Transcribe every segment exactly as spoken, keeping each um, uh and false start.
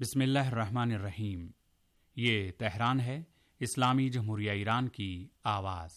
बिस्मिल्लाहिर्रहमानिर्रहीम। ये तेहरान है, इस्लामी जमहूरिया ईरान की आवाज़।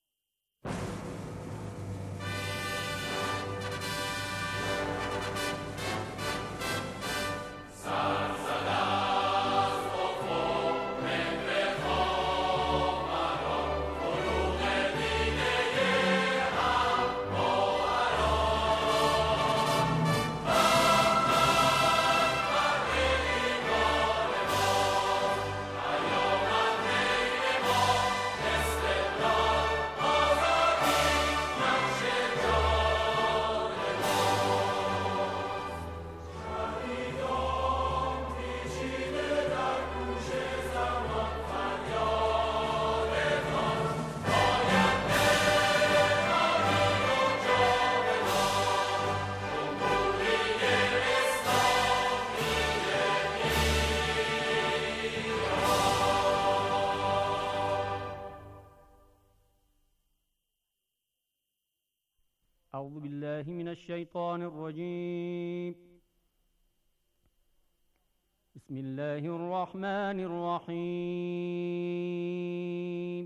أعوذ بالله من الشيطان الرجيم. بسم الله الرحمن الرحيم.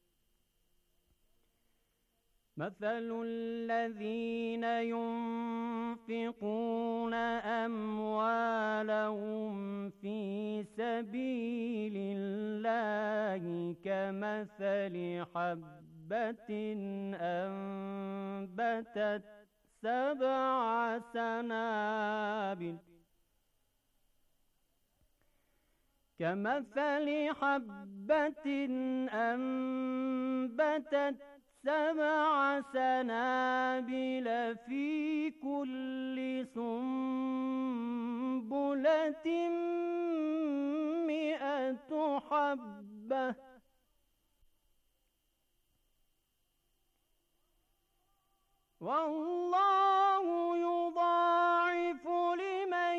مثل الذين ينفقون أموالهم في سبيل الله كمثل حبة أنبتت سبع سنابل كمثل حبة أنبتت سبع سنابل في كل سنبلة مئة حبة والله يضاعف لمن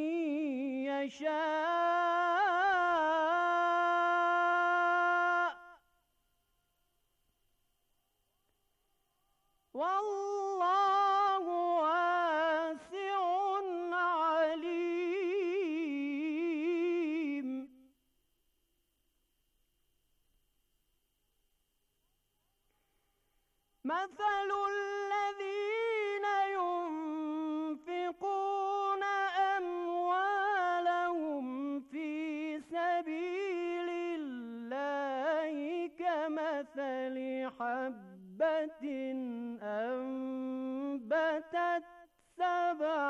يشاء والله واسع عليم. مثل الذين ينفقون أموالهم في سبيل الله كمثل حبة أنبتت سبع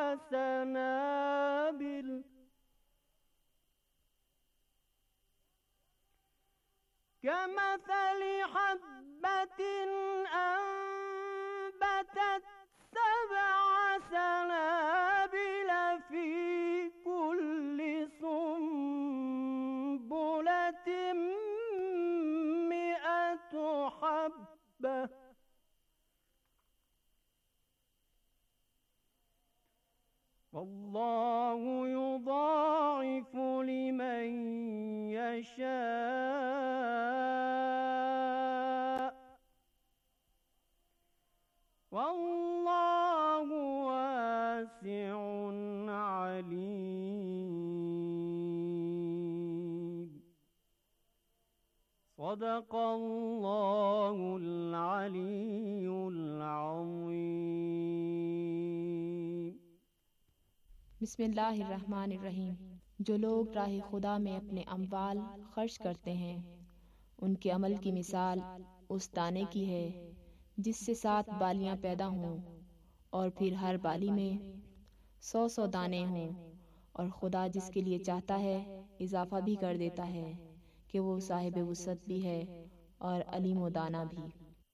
سنابل كمثل حبة أنبتت سبع سنابل في كل سنبلة مئة حبة والله يضاعف لمن يشاء والله واسع عليم. صدق الله العلي العظيم. बिस्मिल्लाहिर्रहमानिर्रहीम। जो लोग राह खुदा में अपने अम्वाल खर्च करते हैं, उनके अमल की मिसाल उस दाने की है जिससे सात बालियां पैदा हों और फिर हर बाली में सौ सौ दाने हों, और खुदा जिसके लिए चाहता है इजाफा भी कर देता है कि वो साहिब वुसअत भी है और अलीम व दाना भी।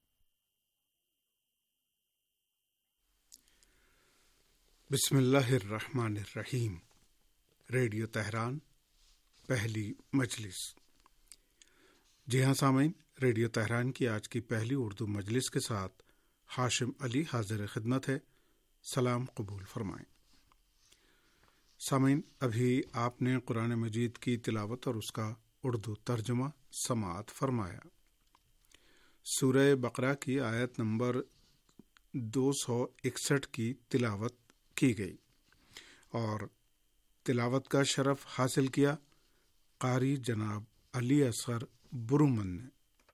बिस्मिल्लाहिर्रहमानिर्रहीम। रेडियो तेहरान पहली मजलिस। जी हाँ सामीन, रेडियो तेहरान की आज की पहली उर्दू मजलिस के साथ हाशिम अली हाजिर खिदमत है। सलाम कबूल फरमाएं। सामीन, अभी आपने कुरान मजीद की तिलावत और उसका उर्दू तर्जुमा समाअत फरमाया। सूरह बकरा की आयत नंबर दो सौ इकसठ की तिलावत की गई और تلاوت کا شرف حاصل کیا قاری جناب علی اصغر برومن نے۔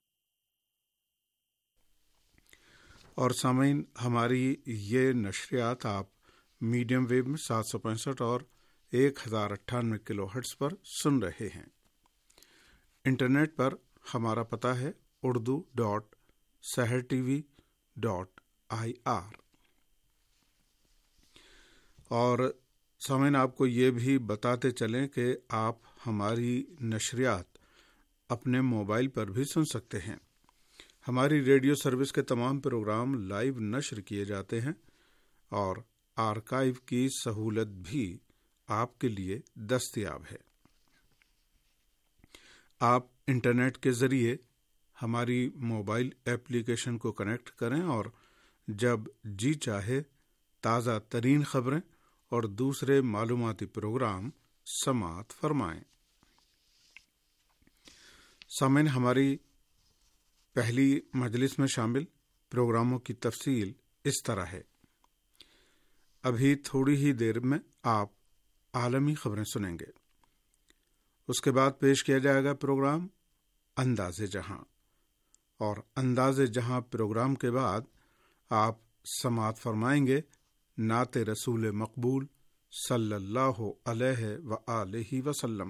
اور سامعین، ہماری یہ نشریات آپ میڈیم ویو میں سات سو پینسٹھ اور ایک ہزار اٹھانوے کلو ہرٹز پر سن رہے ہیں۔ انٹرنیٹ پر ہمارا پتہ ہے Urdu dot Sahar T V dot I R. اور سامعین، آپ کو یہ بھی بتاتے چلیں کہ آپ ہماری نشریات اپنے موبائل پر بھی سن سکتے ہیں۔ ہماری ریڈیو سروس کے تمام پروگرام لائیو نشر کیے جاتے ہیں اور آرکائیو کی سہولت بھی آپ کے لیے دستیاب ہے۔ آپ انٹرنیٹ کے ذریعے ہماری موبائل ایپلیکیشن کو کنیکٹ کریں اور جب جی چاہے تازہ ترین خبریں اور دوسرے معلوماتی پروگرام سماعت فرمائیں۔ سامعین، ہماری پہلی مجلس میں شامل پروگراموں کی تفصیل اس طرح ہے۔ ابھی تھوڑی ہی دیر میں آپ عالمی خبریں سنیں گے۔ اس کے بعد پیش کیا جائے گا پروگرام انداز جہاں، اور انداز جہاں پروگرام کے بعد آپ سماعت فرمائیں گے نعت رسول مقبول صلی اللہ علیہ وآلہ وسلم۔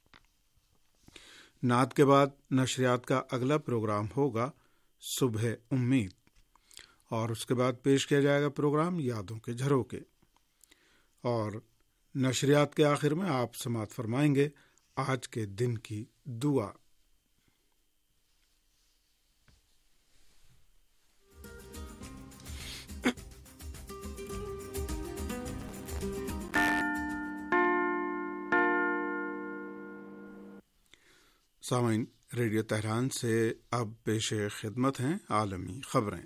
نعت کے بعد نشریات کا اگلا پروگرام ہوگا صبح امید، اور اس کے بعد پیش کیا جائے گا پروگرام یادوں کے جھروکے، اور نشریات کے آخر میں آپ سماعت فرمائیں گے آج کے دن کی دعا۔ سامعین، ریڈیو تہران سے اب پیش خدمت ہیں عالمی خبریں۔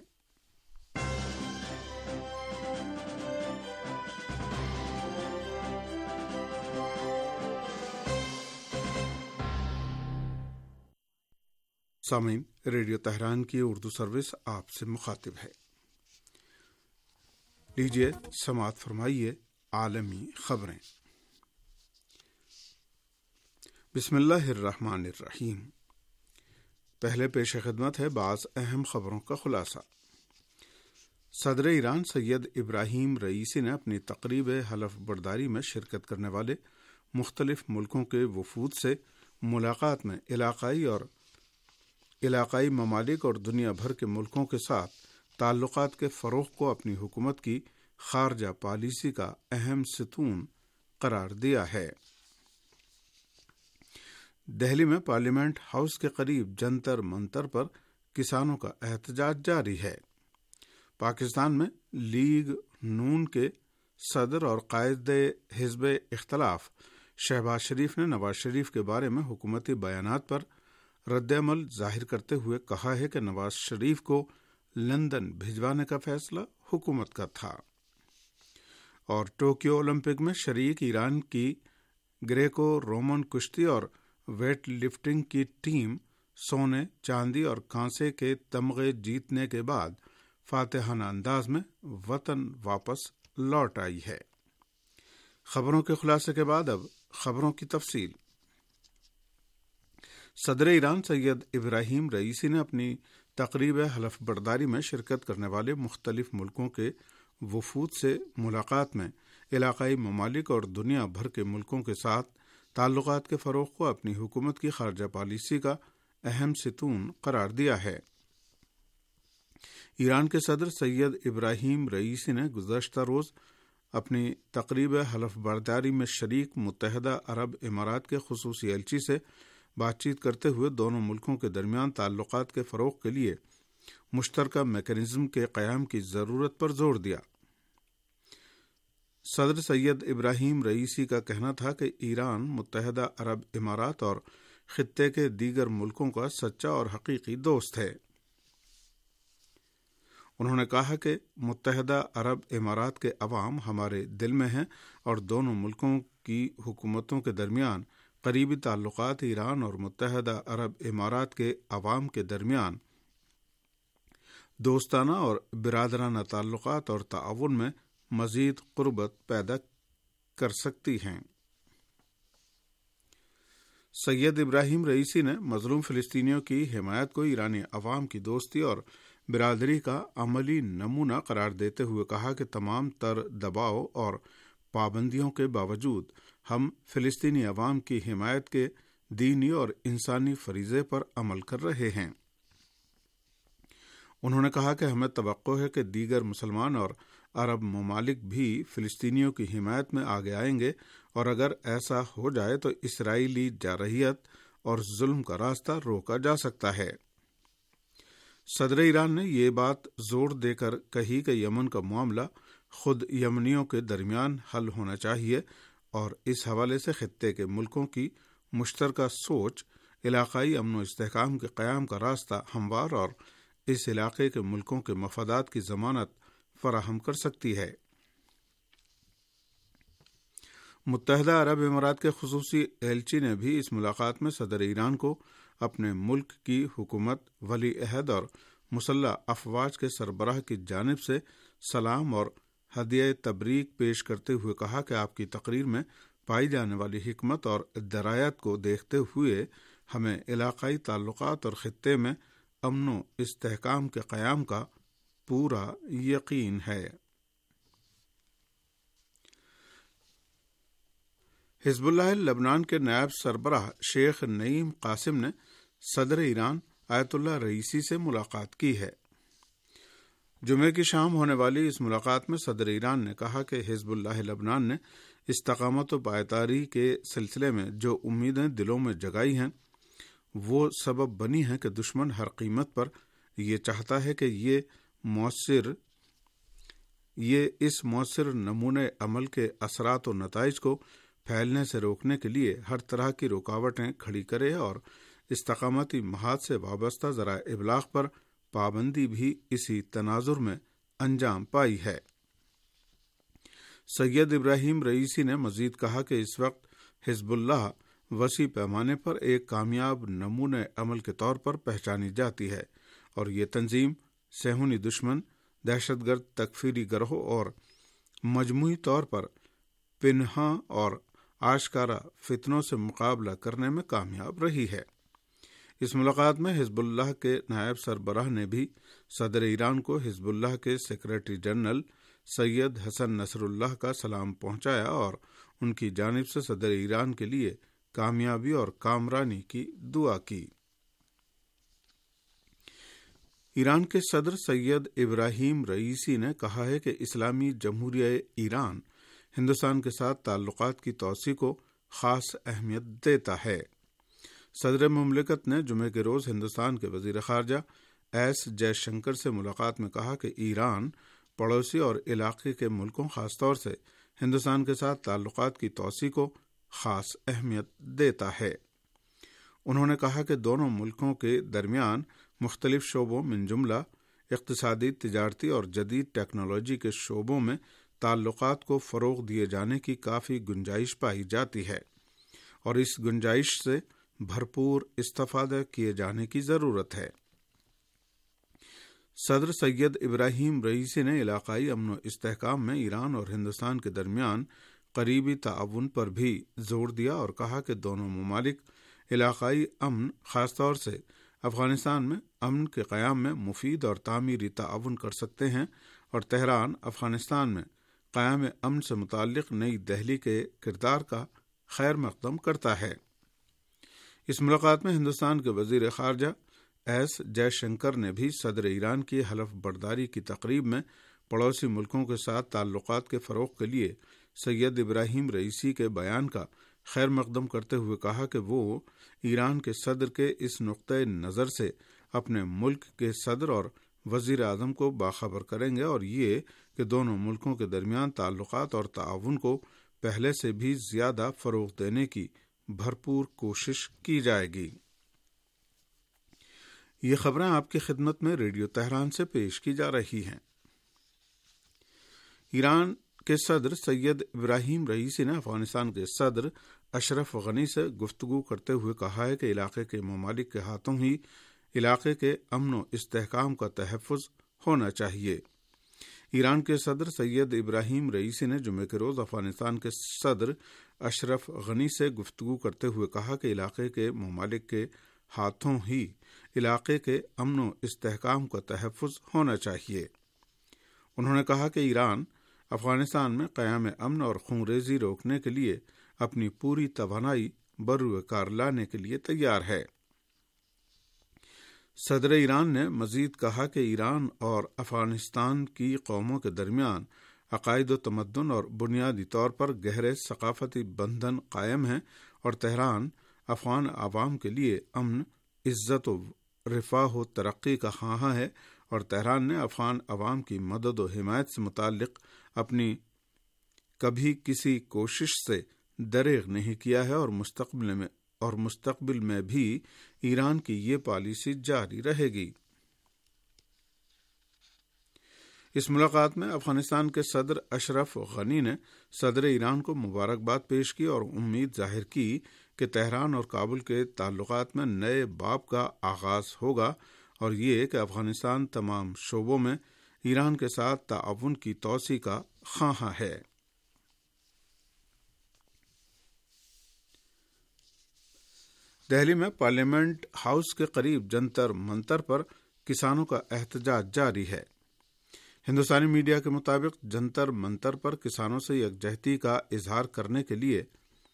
سامعین، ریڈیو تہران کی اردو سروس آپ سے مخاطب ہے۔ لیجیے سماعت فرمائیے عالمی خبریں۔ بسم اللہ الرحمن الرحیم۔ پہلے پیش خدمت ہے بعض اہم خبروں کا خلاصہ۔ صدر ایران سید ابراہیم رئیسی نے اپنی تقریب حلف برداری میں شرکت کرنے والے مختلف ملکوں کے وفود سے ملاقات میں علاقائی اور علاقائی ممالک اور دنیا بھر کے ملکوں کے ساتھ تعلقات کے فروغ کو اپنی حکومت کی خارجہ پالیسی کا اہم ستون قرار دیا ہے۔ دہلی میں پارلیمنٹ ہاؤس کے قریب جنتر منتر پر کسانوں کا احتجاج جاری ہے۔ پاکستان میں لیگ نون کے صدر اور قائد حزب اختلاف شہباز شریف نے نواز شریف کے بارے میں حکومتی بیانات پر رد عمل ظاہر کرتے ہوئے کہا ہے کہ نواز شریف کو لندن بھجوانے کا فیصلہ حکومت کا تھا۔ اور ٹوکیو اولمپک میں شریک ایران کی گریکو رومن کشتی اور ویٹ لفٹنگ کی ٹیم سونے، چاندی اور کانسے کے تمغے جیتنے کے بعد فاتحانہ انداز میں وطن واپس لوٹ آئی ہے۔ خبروں کے خلاصے کے بعد اب خبروں کی تفصیل۔ صدر ایران سید ابراہیم رئیسی نے اپنی تقریب حلف برداری میں شرکت کرنے والے مختلف ملکوں کے وفود سے ملاقات میں علاقائی ممالک اور دنیا بھر کے ملکوں کے ساتھ تعلقات کے فروغ کو اپنی حکومت کی خارجہ پالیسی کا اہم ستون قرار دیا ہے۔ ایران کے صدر سید ابراہیم رئیسی نے گزشتہ روز اپنی تقریب حلف برداری میں شریک متحدہ عرب امارات کے خصوصی ایلچی سے بات چیت کرتے ہوئے دونوں ملکوں کے درمیان تعلقات کے فروغ کے لیے مشترکہ میکانزم کے قیام کی ضرورت پر زور دیا۔ صدر سید ابراہیم رئیسی کا کہنا تھا کہ ایران متحدہ عرب امارات اور خطے کے دیگر ملکوں کا سچا اور حقیقی دوست ہے۔ انہوں نے کہا کہ متحدہ عرب امارات کے عوام ہمارے دل میں ہیں اور دونوں ملکوں کی حکومتوں کے درمیان قریبی تعلقات ایران اور متحدہ عرب امارات کے عوام کے درمیان دوستانہ اور برادرانہ تعلقات اور تعاون میں مزید قربت پیدا کر سکتی ہیں۔ سید ابراہیم رئیسی نے مظلوم فلسطینیوں کی حمایت کو ایرانی عوام کی دوستی اور برادری کا عملی نمونہ قرار دیتے ہوئے کہا کہ تمام تر دباؤ اور پابندیوں کے باوجود ہم فلسطینی عوام کی حمایت کے دینی اور انسانی فریضے پر عمل کر رہے ہیں۔ انہوں نے کہا کہ ہمیں توقع ہے کہ دیگر مسلمان اور عرب ممالک بھی فلسطینیوں کی حمایت میں آگے آئیں گے، اور اگر ایسا ہو جائے تو اسرائیلی جارحیت اور ظلم کا راستہ روکا جا سکتا ہے۔ صدر ایران نے یہ بات زور دے کر کہی کہ یمن کا معاملہ خود یمنیوں کے درمیان حل ہونا چاہیے، اور اس حوالے سے خطے کے ملکوں کی مشترکہ سوچ علاقائی امن و استحکام کے قیام کا راستہ ہموار اور اس علاقے کے ملکوں کے مفادات کی ضمانت فراہم کر سکتی ہے۔ متحدہ عرب امارات کے خصوصی ایلچی نے بھی اس ملاقات میں صدر ایران کو اپنے ملک کی حکومت، ولی عہد اور مسلح افواج کے سربراہ کی جانب سے سلام اور ہدیہ تبریک پیش کرتے ہوئے کہا کہ آپ کی تقریر میں پائی جانے والی حکمت اور درایت کو دیکھتے ہوئے ہمیں علاقائی تعلقات اور خطے میں امن و استحکام کے قیام کا پورا یقین ہے۔ حزب اللہ لبنان کے نائب سربراہ شیخ نعیم قاسم نے صدر ایران آیت اللہ رئیسی سے ملاقات کی ہے۔ جمعے کی شام ہونے والی اس ملاقات میں صدر ایران نے کہا کہ حزب اللہ لبنان نے استقامت و پائیداری کے سلسلے میں جو امیدیں دلوں میں جگائی ہیں وہ سبب بنی ہیں کہ دشمن ہر قیمت پر یہ چاہتا ہے کہ یہ مؤثر یہ اس مؤثر نمونے عمل کے اثرات و نتائج کو پھیلنے سے روکنے کے لیے ہر طرح کی رکاوٹیں کھڑی کرے، اور استقامتی محاذ سے وابستہ ذرائع ابلاغ پر پابندی بھی اسی تناظر میں انجام پائی ہے۔ سید ابراہیم رئیسی نے مزید کہا کہ اس وقت حزب اللہ وسیع پیمانے پر ایک کامیاب نمونہ عمل کے طور پر پہچانی جاتی ہے، اور یہ تنظیم صہیونی دشمن، دہشت گرد تکفیری گروہ اور مجموعی طور پر پنہاں اور آشکارا فتنوں سے مقابلہ کرنے میں کامیاب رہی ہے۔ اس ملاقات میں حزب اللہ کے نائب سربراہ نے بھی صدر ایران کو حزب اللہ کے سیکریٹری جنرل سید حسن نصر اللہ کا سلام پہنچایا اور ان کی جانب سے صدر ایران کے لیے کامیابی اور کامرانی کی دعا کی۔ ایران کے صدر سید ابراہیم رئیسی نے کہا ہے کہ اسلامی جمہوریہ ایران ہندوستان کے ساتھ تعلقات کی توسیع کو خاص اہمیت دیتا ہے۔ صدر مملکت نے جمعے کے روز ہندوستان کے وزیر خارجہ ایس جے شنکر سے ملاقات میں کہا کہ ایران پڑوسی اور علاقے کے ملکوں، خاص طور سے ہندوستان کے ساتھ تعلقات کی توسیع کو خاص اہمیت دیتا ہے۔ انہوں نے کہا کہ دونوں ملکوں کے درمیان مختلف شعبوں من جملہ اقتصادی، تجارتی اور جدید ٹیکنالوجی کے شعبوں میں تعلقات کو فروغ دیے جانے کی کافی گنجائش پائی جاتی ہے، اور اس گنجائش سے بھرپور استفادہ کیے جانے کی ضرورت ہے۔ صدر سید ابراہیم رئیسی نے علاقائی امن و استحکام میں ایران اور ہندوستان کے درمیان قریبی تعاون پر بھی زور دیا اور کہا کہ دونوں ممالک علاقائی امن، خاص طور سے افغانستان میں امن کے قیام میں مفید اور تعمیری تعاون کر سکتے ہیں، اور تہران افغانستان میں قیام امن سے متعلق نئی دہلی کے کردار کا خیر مقدم کرتا ہے۔ اس ملاقات میں ہندوستان کے وزیر خارجہ ایس جے شنکر نے بھی صدر ایران کی حلف برداری کی تقریب میں پڑوسی ملکوں کے ساتھ تعلقات کے فروغ کے لیے سید ابراہیم رئیسی کے بیان کا خیر مقدم کرتے ہوئے کہا کہ وہ ایران کے صدر کے اس نقطۂ نظر سے اپنے ملک کے صدر اور وزیر اعظم کو باخبر کریں گے، اور یہ کہ دونوں ملکوں کے درمیان تعلقات اور تعاون کو پہلے سے بھی زیادہ فروغ دینے کی بھرپور کوشش کی جائے گی۔ یہ خبریں آپ کی خدمت میں ریڈیو تہران سے پیش کی جا رہی ہیں۔ ایران کے صدر سید ابراہیم رئیسی نے افغانستان کے صدر اشرف غنی سے گفتگو کرتے ہوئے کہا ہے کہ علاقے کے ممالک کے ہاتھوں ہی علاقے کے امن و استحکام کا تحفظ ہونا چاہیے۔ ایران کے صدر سید ابراہیم رئیسی نے جمعے کے روز افغانستان کے صدر اشرف غنی سے گفتگو کرتے ہوئے کہا کہ علاقے کے ممالک کے ہاتھوں ہی علاقے کے امن و استحکام کا تحفظ ہونا چاہیے۔ انہوں نے کہا کہ ایران افغانستان میں قیام امن اور خونریزی روکنے کے لیے اپنی پوری توانائی بروئے کار لانے کے لیے تیار ہے۔ صدر ایران نے مزید کہا کہ ایران اور افغانستان کی قوموں کے درمیان عقائد و تمدن اور بنیادی طور پر گہرے ثقافتی بندھن قائم ہیں اور تہران افغان عوام کے لیے امن، عزت و رفاہ و ترقی کا خواہاں ہے، اور تہران نے افغان عوام کی مدد و حمایت سے متعلق اپنی کبھی کسی کوشش سے دریغ نہیں کیا ہے اور مستقبل میں اور مستقبل میں بھی ایران کی یہ پالیسی جاری رہے گی۔ اس ملاقات میں افغانستان کے صدر اشرف غنی نے صدر ایران کو مبارکباد پیش کی اور امید ظاہر کی کہ تہران اور کابل کے تعلقات میں نئے باب کا آغاز ہوگا، اور یہ کہ افغانستان تمام شعبوں میں ایران کے ساتھ تعاون کی توسیع کا خواہاں ہے۔ دہلی میں پارلیمنٹ ہاؤس کے قریب جنتر منتر پر کسانوں کا احتجاج جاری ہے۔ ہندوستانی میڈیا کے مطابق جنتر منتر پر کسانوں سے یکجہتی کا اظہار کرنے کے لیے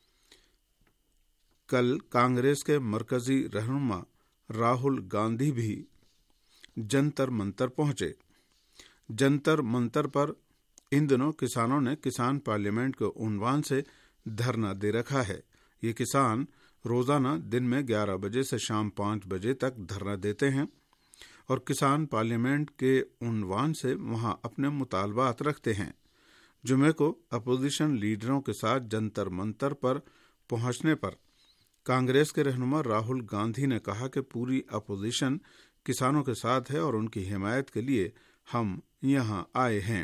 کل کانگریس کے مرکزی رہنما راہل گاندھی بھی جنتر منتر پہنچے۔ جنتر منتر پر ان دنوں کسانوں نے کسان پارلیمنٹ کے عنوان سے دھرنا دے رکھا ہے۔ یہ کسان روزانہ دن میں گیارہ بجے سے شام پانچ بجے تک دھرنا دیتے ہیں اور کسان پارلیمنٹ کے عنوان سے وہاں اپنے مطالبات رکھتے ہیں۔ جمعے کو اپوزیشن لیڈروں کے ساتھ جنتر منتر پر پہنچنے پر کانگریس کے رہنما راہل گاندھی نے کہا کہ پوری اپوزیشن کسانوں کے ساتھ ہے اور ان کی حمایت کے لیے ہم یہاں آئے ہیں۔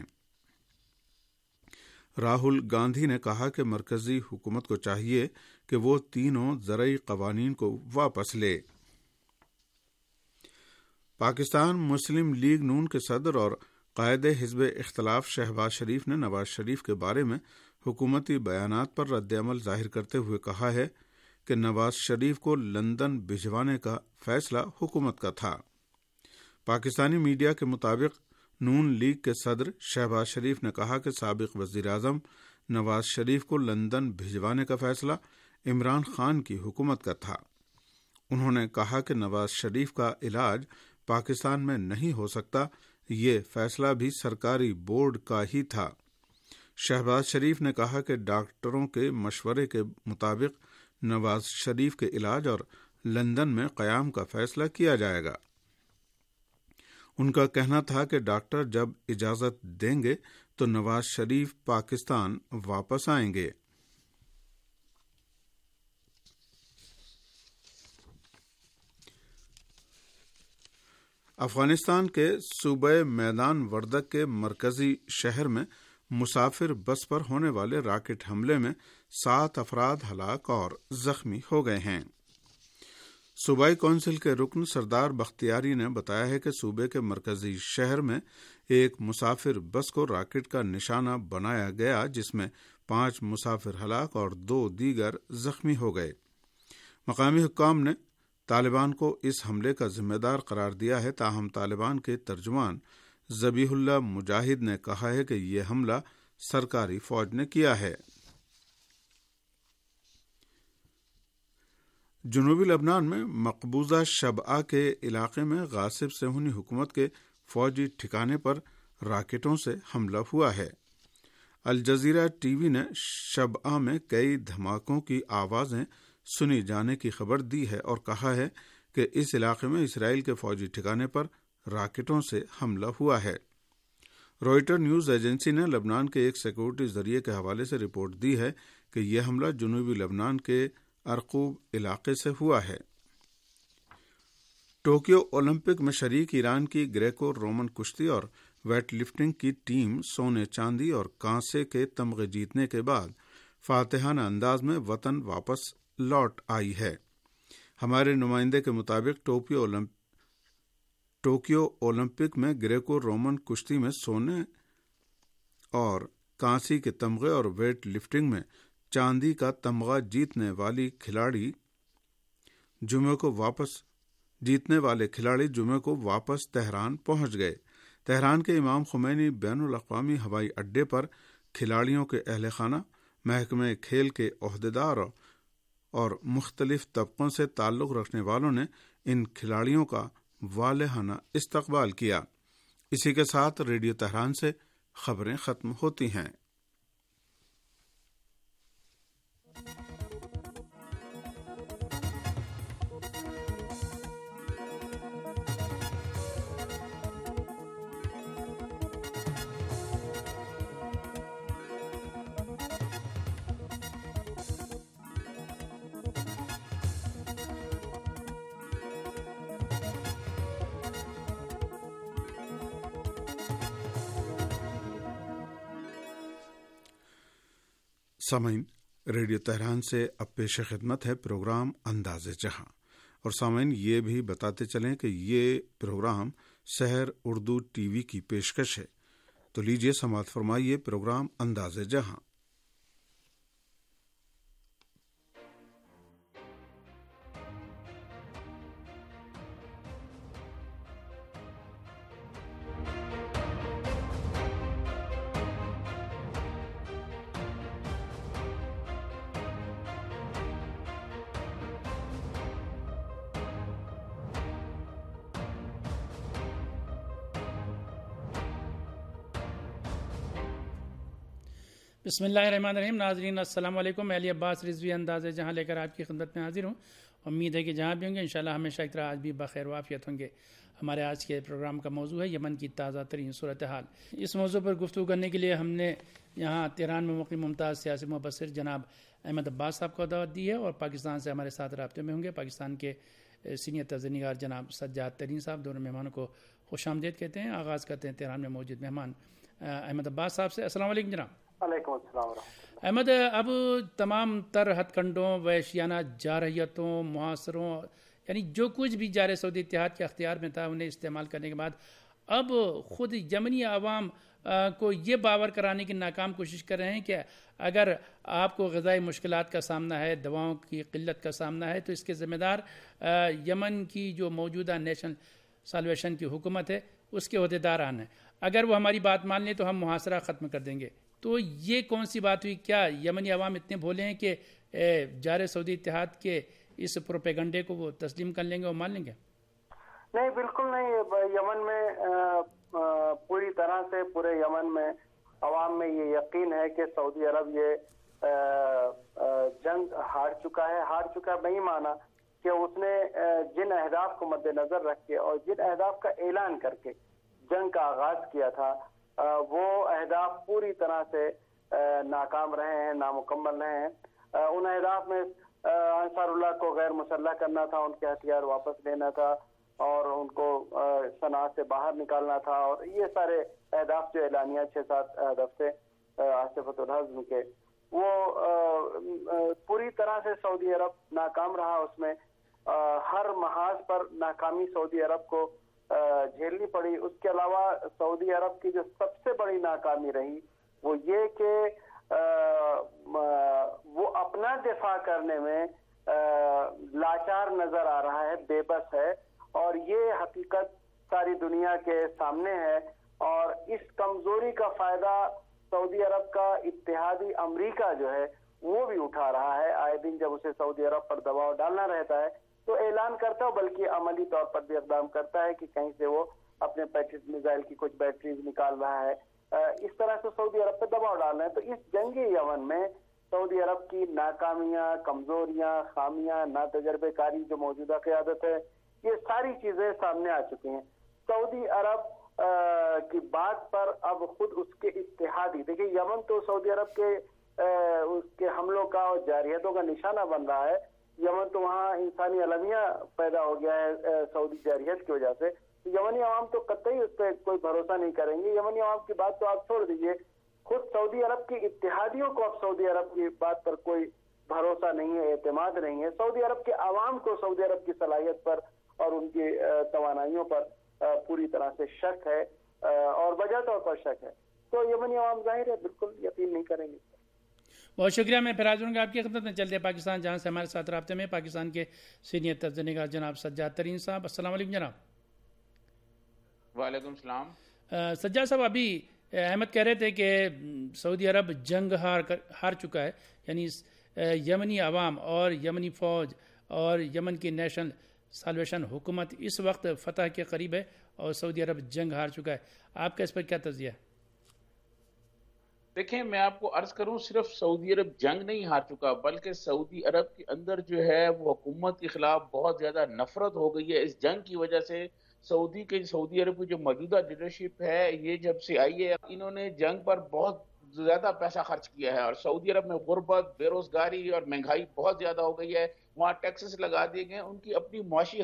راہل گاندھی نے کہا کہ مرکزی حکومت کو چاہیے کہ وہ تینوں زرعی قوانین کو واپس لے۔ پاکستان مسلم لیگ نون کے صدر اور قائد حزب اختلاف شہباز شریف نے نواز شریف کے بارے میں حکومتی بیانات پر رد عمل ظاہر کرتے ہوئے کہا ہے کہ نواز شریف کو لندن بھجوانے کا فیصلہ حکومت کا تھا۔ پاکستانی میڈیا کے مطابق نون لیگ کے صدر شہباز شریف نے کہا کہ سابق وزیر اعظم نواز شریف کو لندن بھجوانے کا فیصلہ عمران خان کی حکومت کا تھا۔ انہوں نے کہا کہ نواز شریف کا علاج پاکستان میں نہیں ہو سکتا، یہ فیصلہ بھی سرکاری بورڈ کا ہی تھا۔ شہباز شریف نے کہا کہ ڈاکٹروں کے مشورے کے مطابق نواز شریف کے علاج اور لندن میں قیام کا فیصلہ کیا جائے گا۔ ان کا کہنا تھا کہ ڈاکٹر جب اجازت دیں گے تو نواز شریف پاکستان واپس آئیں گے۔ افغانستان کے صوبہ میدان وردک کے مرکزی شہر میں مسافر بس پر ہونے والے راکٹ حملے میں سات افراد ہلاک اور زخمی ہو گئے ہیں۔ صوبائی کونسل کے رکن سردار بختیاری نے بتایا ہے کہ صوبے کے مرکزی شہر میں ایک مسافر بس کو راکٹ کا نشانہ بنایا گیا، جس میں پانچ مسافر ہلاک اور دو دیگر زخمی ہو گئے۔ مقامی حکام نے طالبان کو اس حملے کا ذمہ دار قرار دیا ہے، تاہم طالبان کے ترجمان ذبیح اللہ مجاہد نے کہا ہے کہ یہ حملہ سرکاری فوج نے کیا ہے۔ جنوبی لبنان میں مقبوضہ شبعہ کے علاقے میں غاصب صہیونی حکومت کے فوجی ٹھکانے پر راکٹوں سے حملہ ہوا ہے۔ الجزیرہ ٹی وی نے شبعہ میں کئی دھماکوں کی آوازیں سنی جانے کی خبر دی ہے اور کہا ہے کہ اس علاقے میں اسرائیل کے فوجی ٹھکانے پر راکٹوں سے حملہ ہوا ہے۔ روئٹر نیوز ایجنسی نے لبنان کے ایک سیکورٹی ذریعے کے حوالے سے رپورٹ دی ہے کہ یہ حملہ جنوبی لبنان کے ارقوب علاقے سے ہوا ہے۔ ٹوکیو اولمپک میں شریک ایران کی گریکو رومن کشتی اور ویٹ لفٹنگ کی ٹیم سونے، چاندی اور کانسے کے تمغے جیتنے کے بعد فاتحانہ انداز میں وطن واپس لوٹ آئی ہے۔ ہمارے نمائندے کے مطابق ٹوکیو اولمپ ٹوکیو اولمپک میں گریکو رومن کشتی میں سونے اور کانسی کے تمغے اور ویٹ لفٹنگ میں چاندی کا تمغہ جیتنے والی کھلاڑی جمعے کو واپس جیتنے والے کھلاڑی جمعے کو واپس تہران پہنچ گئے۔ تہران کے امام خمینی بین الاقوامی ہوائی اڈے پر کھلاڑیوں کے اہل خانہ، محکمہ کھیل کے عہدیدار اور مختلف طبقوں سے تعلق رکھنے والوں نے ان کھلاڑیوں کا والہانہ استقبال کیا۔ اسی کے ساتھ ریڈیو تہران سے خبریں ختم ہوتی ہیں۔ سامعین، ریڈیو تہران سے اب پیش خدمت ہے پروگرام انداز جہاں، اور سامعین یہ بھی بتاتے چلیں کہ یہ programme Sahar Urdu T V کی پیشکش ہے، تو لیجیے سماعت فرمائیے پروگرام انداز جہاں۔ بسم اللہ الرحمن الرحیم۔ ناظرین السلام علیکم، میں علی عباس رضوی انداز جہاں لے کر آپ کی خدمت میں حاضر ہوں۔ امید ہے کہ جہاں بھی ہوں گے انشاءاللہ ہمیشہ کی طرح آج بھی بخیر وعافیت ہوں گے۔ ہمارے آج کے پروگرام کا موضوع ہے یمن کی تازہ ترین صورتحال۔ اس موضوع پر گفتگو کرنے کے لیے ہم نے یہاں تہران میں مقیم ممتاز سیاسی مبصر جناب احمد عباس صاحب کو دعوت دی ہے، اور پاکستان سے ہمارے ساتھ رابطے میں ہوں گے پاکستان کے سینئر تجزیہ نگار جناب سجاد ترین صاحب۔ دونوں مہمانوں کو خوش آمدید کہتے ہیں۔ آغاز کرتے ہیں تہران میں موجود مہمان احمد عباس صاحب سے۔ السلام علیکم جناب۔ وعلیکم السلام ورحمۃ اللہ۔ احمد، اب تمام تر ہتھ کنڈوں، وحشیانہ جارحیتوں، محاصروں، یعنی جو کچھ بھی جار سعودی اتحاد کے اختیار میں تھا انہیں استعمال کرنے کے بعد اب خود یمنی عوام کو یہ باور کرانے کی ناکام کوشش کر رہے ہیں کہ اگر آپ کو غذائی مشکلات کا سامنا ہے، دواؤں کی قلت کا سامنا ہے، تو اس کے ذمہ دار یمن کی جو موجودہ نیشنل سالویشن کی حکومت ہے اس کے عہدیداران ہیں، اگر وہ ہماری بات مان لیں تو ہم محاصرہ ختم کر دیں گے۔ تو یہ کون سی بات ہوئی؟ کیا یمنی عوام اتنے بھولے ہیں کہ جار سعودی اتحاد کے اس پروپیگنڈے کو وہ تسلیم کر لیں گے اور مان لیں گے؟ نہیں، بالکل نہیں۔ یمن میں پوری طرح سے پورے یمن میں عوام میں یہ یقین ہے کہ سعودی عرب یہ جنگ ہار چکا ہے۔ ہار چکا نہیں مانا کہ اس نے جن اہداف کو مد نظر رکھ کے اور جن اہداف کا اعلان کر کے جنگ کا آغاز کیا تھا وہ اہداف پوری طرح سے ناکام رہے ہیں، نامکمل رہے ہیں۔ ان اہداف میں انصار اللہ کو غیر مسلح کرنا تھا، ان کے ہتھیار واپس لینا تھا اور ان کو صنعاء سے باہر نکالنا تھا، اور یہ سارے اہداف جو اعلانیہ چھ سات ہدف تھے صفت الحزم کے، وہ پوری طرح سے سعودی عرب ناکام رہا۔ اس میں ہر محاذ پر ناکامی سعودی عرب کو جھیلنی پڑی۔ اس کے علاوہ سعودی عرب کی جو سب سے بڑی ناکامی رہی وہ یہ کہ وہ اپنا دفاع کرنے میں لاچار نظر آ رہا ہے، بے بس ہے، اور یہ حقیقت ساری دنیا کے سامنے ہے، اور اس کمزوری کا فائدہ سعودی عرب کا اتحادی امریکہ جو ہے وہ بھی اٹھا رہا ہے۔ آئے دن جب اسے سعودی عرب پر دباؤ ڈالنا رہتا ہے تو اعلان کرتا ہے، بلکہ عملی طور پر بھی اقدام کرتا ہے کہ کہیں سے وہ اپنے پیٹرز میزائل کی کچھ بیٹریز نکال رہا ہے، اس طرح سے سعودی عرب پہ دباؤ ڈالنا ہے۔ تو اس جنگی یمن میں سعودی عرب کی ناکامیاں، کمزوریاں، خامیاں، ناتجربے کاری جو موجودہ قیادت ہے، یہ ساری چیزیں سامنے آ چکی ہیں۔ سعودی عرب کی بات پر اب خود اس کے اتحادی، دیکھیں یمن تو سعودی عرب کے اس کے حملوں کا اور جارحیتوں کا نشانہ بن رہا ہے۔ یمن تو وہاں انسانی المیہ پیدا ہو گیا ہے سعودی جارحیت کی وجہ سے۔ یمنی عوام تو قطعی اس پہ کوئی بھروسہ نہیں کریں گے۔ یمنی عوام کی بات تو آپ چھوڑ دیجئے، خود سعودی عرب کی اتحادیوں کو اب سعودی عرب کی بات پر کوئی بھروسہ نہیں ہے، اعتماد نہیں ہے۔ سعودی عرب کے عوام کو سعودی عرب کی صلاحیت پر اور ان کی توانائیوں پر پوری طرح سے شک ہے اور وجہ طور پر شک ہے، تو یمنی عوام ظاہر ہے بالکل یقین نہیں کریں گے۔ بہت شکریہ، میں پھر حاضر ہوں گا آپ کی خدمت میں۔ چلتے پاکستان، جہاں سے ہمارے ساتھ رابطے میں پاکستان کے سینئر طرز نگار جناب سجاد ترین صاحب۔ السلام علیکم جناب۔ وعلیکم السلام۔ سجاد صاحب، ابھی احمد کہہ رہے تھے کہ سعودی عرب جنگ ہار ہار چکا ہے، یعنی یمنی عوام اور یمنی فوج اور یمن کی نیشنل سالویشن حکومت اس وقت فتح کے قریب ہے اور سعودی عرب جنگ ہار چکا ہے، آپ کا اس پر کیا تجزیہ ہے؟ دیکھیں، میں آپ کو عرض کروں، صرف سعودی عرب جنگ نہیں ہار چکا بلکہ سعودی عرب کے اندر جو ہے وہ حکومت کے خلاف بہت زیادہ نفرت ہو گئی ہے اس جنگ کی وجہ سے۔ سعودی کے سعودی عرب کی جو موجودہ لیڈرشپ ہے، یہ جب سے آئی ہے انہوں نے جنگ پر بہت زیادہ پیسہ خرچ کیا ہے، اور سعودی عرب میں غربت، بے روزگاری اور مہنگائی بہت زیادہ ہو گئی ہے، وہاں ٹیکسز لگا دیے گئے، ان کی اپنی معاشی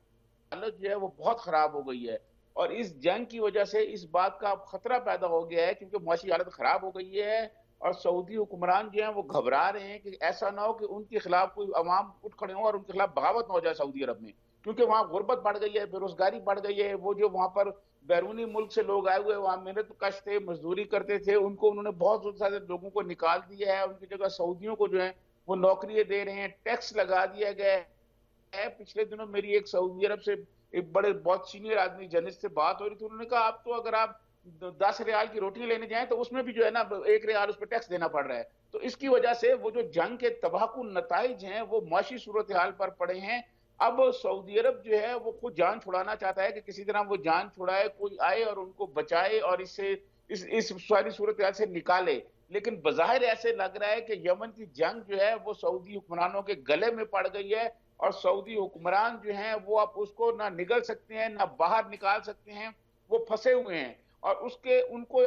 حالت جو ہے وہ بہت خراب ہو گئی ہے، اور اس جنگ کی وجہ سے اس بات کا خطرہ پیدا ہو گیا ہے کیونکہ معاشی حالت خراب ہو گئی ہے، اور سعودی حکمران جو ہیں وہ گھبرا رہے ہیں کہ ایسا نہ ہو کہ ان کے خلاف کوئی عوام اٹھ کھڑے ہوں اور ان کے خلاف بغاوت نہ ہو جائے سعودی عرب میں، کیونکہ وہاں غربت بڑھ گئی ہے، بے روزگاری بڑھ گئی ہے۔ وہ جو وہاں پر بیرونی ملک سے لوگ آئے ہوئے وہاں محنت کش تھے، مزدوری کرتے تھے، ان کو انہوں نے بہت سارے لوگوں کو نکال دیا ہے، ان کی جگہ سعودیوں کو جو ہے وہ نوکریاں دے رہے ہیں، ٹیکس لگا دیا گیا ہے۔ پچھلے دنوں میری ایک سعودی عرب سے ایک بڑے بہت سینئر آدمی جرنلسٹ سے بات ہو رہی تھی، انہوں نے کہا آپ تو اگر آپ دس ریال کی روٹی لینے جائیں تو اس میں بھی جو ہے نا ایک ریال اس پہ ٹیکس دینا پڑ رہا ہے۔ تو اس کی وجہ سے وہ جو جنگ کے تباہ کن نتائج ہیں وہ معاشی صورتحال پر پڑے ہیں۔ اب سعودی عرب جو ہے وہ خود جان چھڑانا چاہتا ہے کہ کسی طرح وہ جان چھڑائے، کوئی آئے اور ان کو بچائے اور اس سے اس اس ساری صورتحال سے نکالے، لیکن بظاہر ایسے لگ رہا ہے کہ یمن کی جنگ جو ہے وہ سعودی حکمرانوں کے گلے میں پڑ گئی ہے، اور سعودی حکمران جو ہیں وہ اب اس کو نہ نگل سکتے ہیں نہ باہر نکال سکتے ہیں، وہ پھنسے ہوئے ہیں، اور اس کے ان کو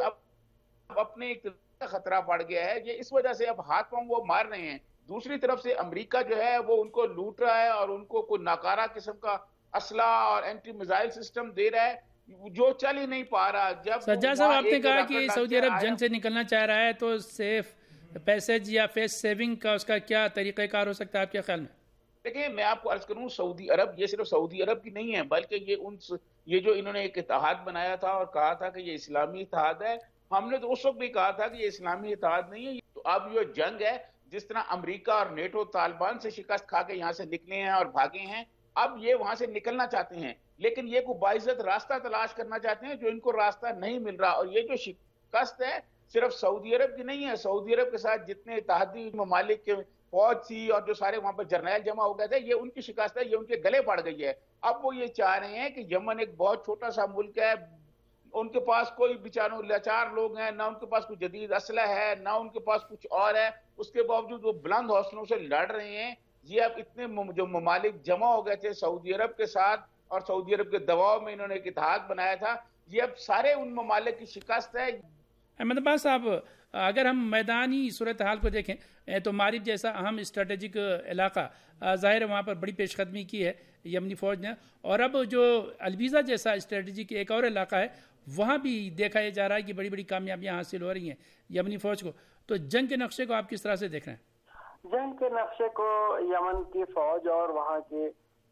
اب اپنے اقتدار کا خطرہ بڑھ گیا ہے۔ یہ اس وجہ سے اب ہاتھ پاؤں وہ مار رہے ہیں۔ دوسری طرف سے امریکہ جو ہے وہ ان کو لوٹ رہا ہے اور ان کو کوئی ناکارہ قسم کا اسلحہ اور اینٹی میزائل سسٹم دے رہا ہے جو چل ہی نہیں پا رہا۔ جب سجاد صاحب، آپ نے کہا کہ سعودی عرب جنگ سے نکلنا چاہ رہا ہے، تو سیف پیسج یا فیس سیونگ کا اس کا کیا طریقہ کار ہو سکتا ہے آپ کے خیال میں؟ دیکھیں، میں آپ کو عرض کروں، سعودی عرب یہ صرف سعودی عرب کی نہیں ہے بلکہ یہ ان یہ جو انہوں نے ایک اتحاد بنایا تھا اور کہا تھا کہ یہ اسلامی اتحاد ہے، ہم نے تو اس وقت بھی کہا تھا کہ یہ اسلامی اتحاد نہیں ہے۔ تو اب یہ جنگ ہے، جس طرح امریکہ اور نیٹو طالبان سے شکست کھا کے یہاں سے نکلے ہیں اور بھاگے ہیں، اب یہ وہاں سے نکلنا چاہتے ہیں، لیکن یہ کوئی باعزت راستہ تلاش کرنا چاہتے ہیں جو ان کو راستہ نہیں مل رہا۔ اور یہ جو شکست ہے صرف سعودی عرب کی نہیں ہے، سعودی عرب کے ساتھ جتنے اتحادی ممالک کے فوج تھی اور جو سارے وہاں پر جرنیل جمع ہو گئے تھے، یہ ان کی شکست ہے، یہ ان کے گلے پڑ گئی ہے۔ اب وہ یہ چاہ رہے ہیں کہ یمن ایک بہت چھوٹا سا ملک ہے، ان کے پاس کوئی بیچاروں لاچار لوگ ہیں، نہ ان کے پاس کوئی جدید اسلحہ ہے، نہ ان کے پاس کچھ اور ہے، اس کے باوجود وہ بلند حوصلوں سے لڑ رہے ہیں۔ یہ اب اتنے جو ممالک جمع ہو گئے تھے سعودی عرب کے ساتھ اور سعودی عرب کے دباؤ میں انہوں نے ایک اتحاد بنایا تھا، یہ اب سارے ان ممالک کی شکست ہے۔ احمد عباس صاحب، اگر ہم میدانی صورتحال کو دیکھیں تو مارب جیسا اہم اسٹریٹجک علاقہ ظاہر ہے وہاں پر بڑی پیش قدمی کی ہے یمنی فوج نے، اور اب جو البیزا جیسا اسٹریٹجک ایک اور علاقہ ہے وہاں بھی دیکھا جا رہا ہے کہ بڑی بڑی کامیابیاں حاصل ہو رہی ہیں یمنی فوج کو، تو جنگ کے نقشے کو آپ کس طرح سے دیکھ رہے ہیں؟ جنگ کے نقشے کو یمن کی فوج اور وہاں کے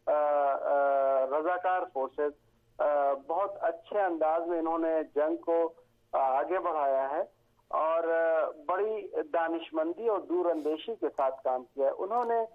رضاکار فورسز بہت اچھے انداز میں انہوں نے جنگ کو آگے بڑھایا ہے اور بڑی دانشمندی اور دور اندیشی کے ساتھ کام کیا ہے۔ انہوں نے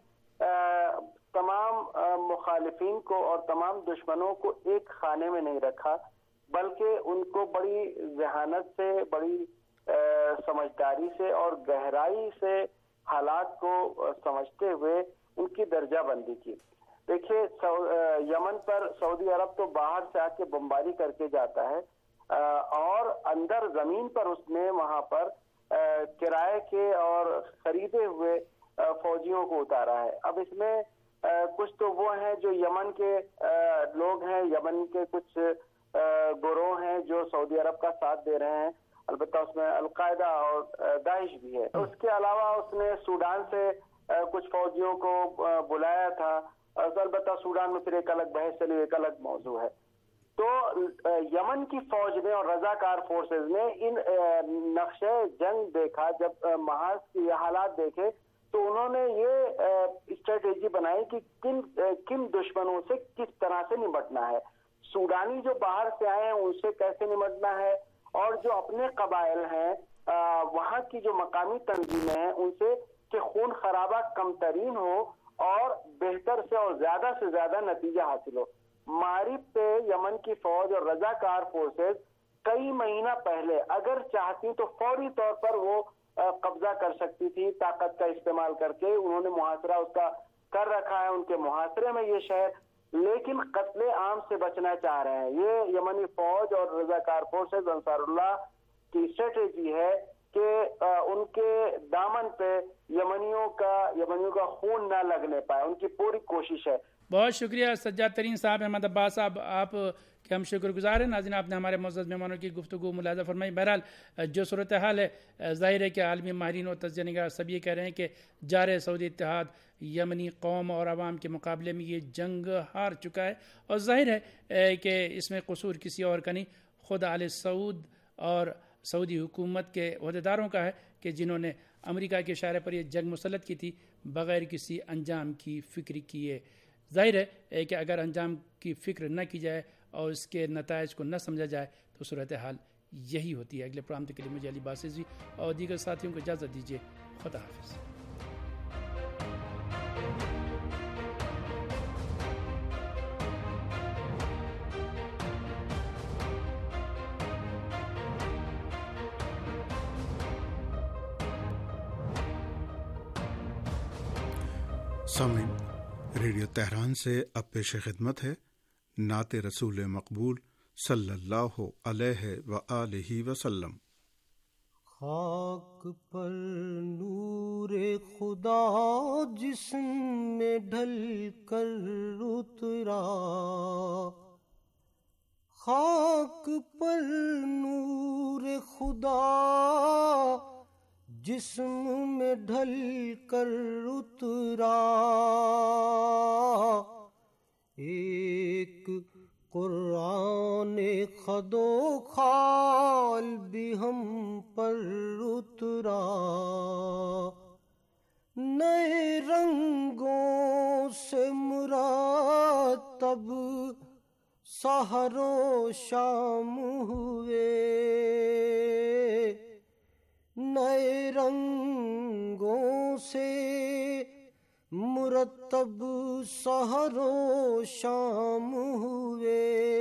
تمام مخالفین کو اور تمام دشمنوں کو ایک خانے میں نہیں رکھا، بلکہ ان کو بڑی ذہانت سے، بڑی سمجھداری سے اور گہرائی سے حالات کو سمجھتے ہوئے ان کی درجہ بندی کی۔ دیکھیے، یمن پر سعودی عرب تو باہر سے آ کے بمباری کر کے جاتا ہے اور اندر زمین پر اس نے وہاں پر کرائے کے اور خریدے ہوئے فوجیوں کو اتارا ہے۔ اب اس میں کچھ تو وہ ہیں جو یمن کے لوگ ہیں، یمن کے کچھ گروہ ہیں جو سعودی عرب کا ساتھ دے رہے ہیں، البتہ اس میں القاعدہ اور داعش بھی ہے۔ اس کے علاوہ اس نے سوڈان سے کچھ فوجیوں کو بلایا تھا، البتہ سوڈان میں پھر ایک الگ بحث چلی، ایک الگ موضوع ہے۔ تو یمن کی فوج نے اور رضاکار فورسز نے ان نقشے جنگ دیکھا، جب محاذ کے حالات دیکھے تو انہوں نے یہ اسٹریٹجی بنائی کہ کن کن دشمنوں سے کس طرح سے نمٹنا ہے۔ سوڈانی جو باہر سے آئے ہیں ان سے کیسے نمٹنا ہے، اور جو اپنے قبائل ہیں وہاں کی جو مقامی تنظیمیں ہیں ان سے کہ خون خرابہ کم ترین ہو اور بہتر سے اور زیادہ سے زیادہ نتیجہ حاصل ہو۔ مغرب پہ یمن کی فوج اور رضاکار فورسز کئی مہینہ پہلے اگر چاہتی تو فوری طور پر وہ قبضہ کر سکتی تھی، طاقت کا استعمال کر کے انہوں نے محاصرہ اس کا کر رکھا ہے، ان کے محاصرے میں یہ شہر، لیکن قتل عام سے بچنا چاہ رہے ہیں۔ یہ یمنی فوج اور رضاکار فورسز انصار اللہ کی اسٹریٹجی ہے کہ ان کے دامن پہ یمنیوں کا یمنیوں کا خون نہ لگنے پائے، ان کی پوری کوشش ہے۔ بہت شکریہ سجاد ترین صاحب، احمد عباس صاحب، آپ کے ہم شکر گزار ہیں۔ ناظرین، آپ نے ہمارے معزز مہمانوں کی گفتگو ملاحظہ فرمائی۔ بہرحال جو صورتحال ہے ظاہر ہے کہ عالمی ماہرین اور تجزیہ نگار سب یہ کہہ رہے ہیں کہ جارح سعودی اتحاد یمنی قوم اور عوام کے مقابلے میں یہ جنگ ہار چکا ہے، اور ظاہر ہے کہ اس میں قصور کسی اور کا نہیں، خود آل سعود اور سعودی حکومت کے عہدیداروں کا ہے کہ جنہوں نے امریکہ کے اشارے پر یہ جنگ مسلط کی تھی بغیر کسی انجام کی فکر کیے۔ ظاہر ہے کہ اگر انجام کی فکر نہ کی جائے اور اس کے نتائج کو نہ سمجھا جائے تو صورتحال یہی ہوتی ہے۔ اگلے پروگرام کے لیے مجھے علی باسزی اور دیگر ساتھیوں کو اجازت دیجیے۔ خدا حافظ۔ سامعین، ریڈیو تہران سے اب پیش خدمت ہے نعت رسول مقبول صلی اللہ علیہ وآلہ وسلم۔ خاک پر نور خدا جسم میں ڈھل کر اترا، خاک پر نور خدا جسم میں ڈھل کر اترا، ایک قرآن خد و خال بھی ہم پر اترا، نئے رنگوں سے مرتب سحر و شام ہوئے، نئے رنگوں سے مرتب سحر و شام ہوئے،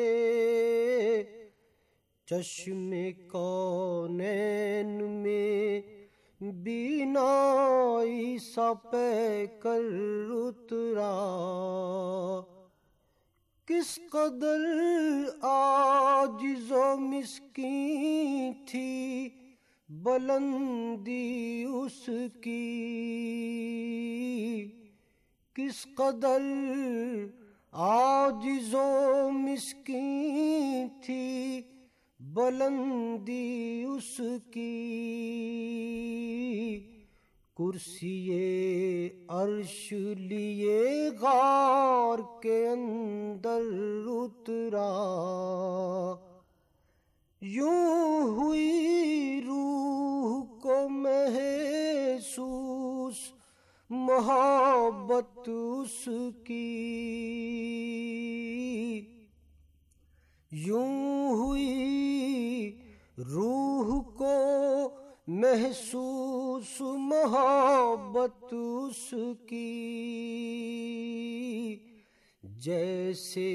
چشم کونین میں بینائی سا پہ کر اترا، کس قدر عاجز و مسکین تھی بلندی اس کی، کس قدر عاجز و مسکین تھی بلندی اس کی، کرسی عرش لیے غار کے اندر اترا، یوں ہوئی روح کو محسوس محبت اس کی، یوں ہوئی روح کو محسوس محبت اس کی، جیسے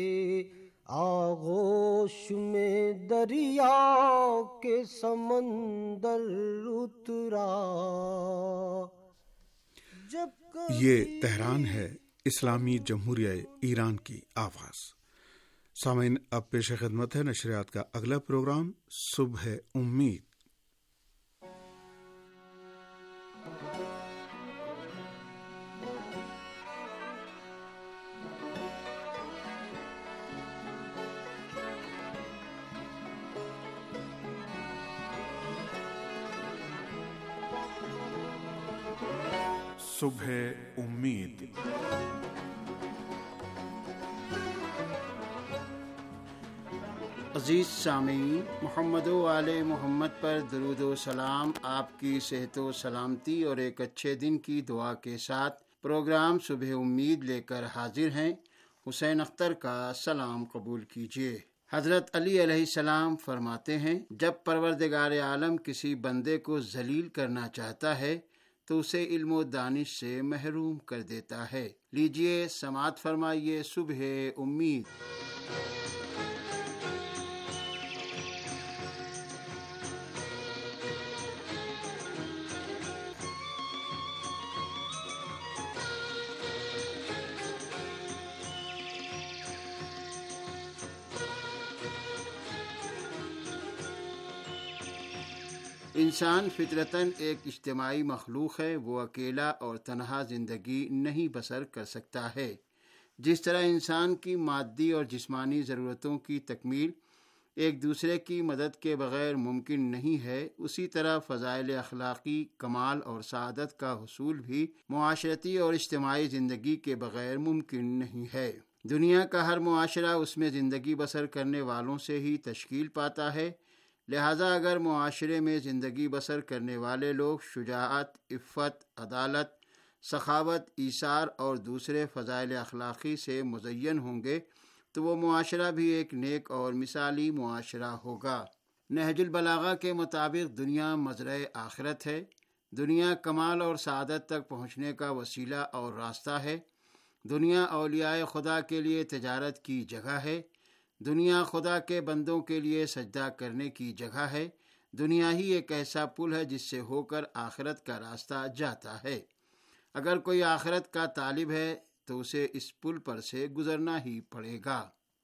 آغوش میں دریا کے سمندر اترا۔ یہ تہران ہے، اسلامی جمہوریہ ایران کی آواز۔ سامعین، اب پیش خدمت ہے نشریات کا اگلا پروگرام صبح امید۔ صبح امید۔ عزیز سامعین، محمد و آل محمد پر درود و سلام، آپ کی صحت و سلامتی اور ایک اچھے دن کی دعا کے ساتھ پروگرام صبح امید لے کر حاضر ہیں، حسین اختر کا سلام قبول کیجیے۔ حضرت علی علیہ السلام فرماتے ہیں، جب پروردگار عالم کسی بندے کو ذلیل کرنا چاہتا ہے تو اسے علم و دانش سے محروم کر دیتا ہے۔ لیجیے سماعت فرمائیے صبح امید۔ انسان فطرتاً ایک اجتماعی مخلوق ہے، وہ اکیلا اور تنہا زندگی نہیں بسر کر سکتا ہے۔ جس طرح انسان کی مادی اور جسمانی ضرورتوں کی تکمیل ایک دوسرے کی مدد کے بغیر ممکن نہیں ہے، اسی طرح فضائل اخلاقی کمال اور سعادت کا حصول بھی معاشرتی اور اجتماعی زندگی کے بغیر ممکن نہیں ہے۔ دنیا کا ہر معاشرہ اس میں زندگی بسر کرنے والوں سے ہی تشکیل پاتا ہے، لہذا اگر معاشرے میں زندگی بسر کرنے والے لوگ شجاعت، عفت، عدالت، سخاوت، ایثار اور دوسرے فضائل اخلاقی سے مزین ہوں گے تو وہ معاشرہ بھی ایک نیک اور مثالی معاشرہ ہوگا۔ نہج البلاغہ کے مطابق دنیا مزرعہ آخرت ہے۔ دنیا کمال اور سعادت تک پہنچنے کا وسیلہ اور راستہ ہے۔ دنیا اولیاء خدا کے لیے تجارت کی جگہ ہے۔ دنیا خدا کے بندوں کے لیے سجدہ کرنے کی جگہ ہے۔ دنیا ہی ایک ایسا پل ہے جس سے ہو کر آخرت کا راستہ جاتا ہے۔ اگر کوئی آخرت کا طالب ہے تو اسے اس پل پر سے گزرنا ہی پڑے گا۔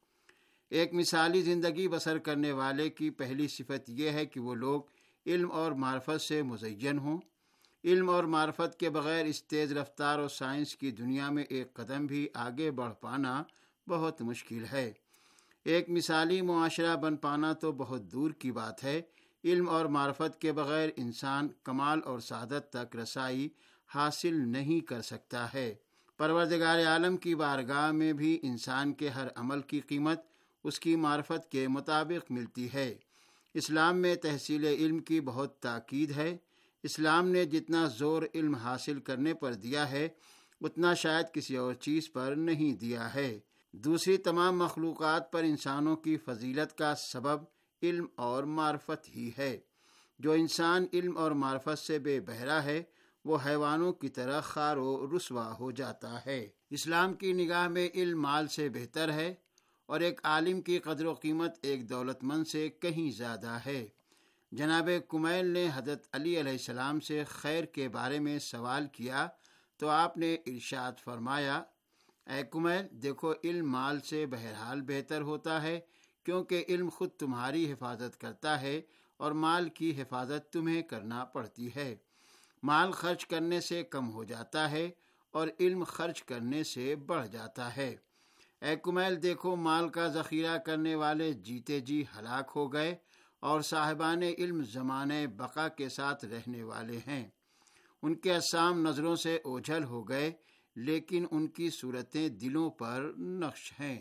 ایک مثالی زندگی بسر کرنے والے کی پہلی صفت یہ ہے کہ وہ لوگ علم اور معرفت سے مزین ہوں۔ علم اور معرفت کے بغیر اس تیز رفتار اور سائنس کی دنیا میں ایک قدم بھی آگے بڑھ پانا بہت مشکل ہے۔ ایک مثالی معاشرہ بن پانا تو بہت دور کی بات ہے۔ علم اور معرفت کے بغیر انسان کمال اور سعادت تک رسائی حاصل نہیں کر سکتا ہے۔ پروردگار عالم کی بارگاہ میں بھی انسان کے ہر عمل کی قیمت اس کی معرفت کے مطابق ملتی ہے۔ اسلام میں تحصیل علم کی بہت تاکید ہے۔ اسلام نے جتنا زور علم حاصل کرنے پر دیا ہے اتنا شاید کسی اور چیز پر نہیں دیا ہے۔ دوسری تمام مخلوقات پر انسانوں کی فضیلت کا سبب علم اور معرفت ہی ہے۔ جو انسان علم اور معرفت سے بے بہرا ہے وہ حیوانوں کی طرح خوار و رسوا ہو جاتا ہے۔ اسلام کی نگاہ میں علم مال سے بہتر ہے اور ایک عالم کی قدر و قیمت ایک دولت مند سے کہیں زیادہ ہے۔ جناب کمیل نے حضرت علی علیہ السلام سے خیر کے بارے میں سوال کیا تو آپ نے ارشاد فرمایا، اے کمیل، دیکھو علم مال سے بہرحال بہتر ہوتا ہے، کیونکہ علم خود تمہاری حفاظت کرتا ہے اور مال کی حفاظت تمہیں کرنا پڑتی ہے۔ مال خرچ کرنے سے کم ہو جاتا ہے اور علم خرچ کرنے سے بڑھ جاتا ہے۔ اے کمیل، دیکھو مال کا ذخیرہ کرنے والے جیتے جی ہلاک ہو گئے اور صاحبان علم زمانے بقا کے ساتھ رہنے والے ہیں۔ ان کے اجسام نظروں سے اوجھل ہو گئے لیکن ان کی صورتیں دلوں پر نقش ہیں۔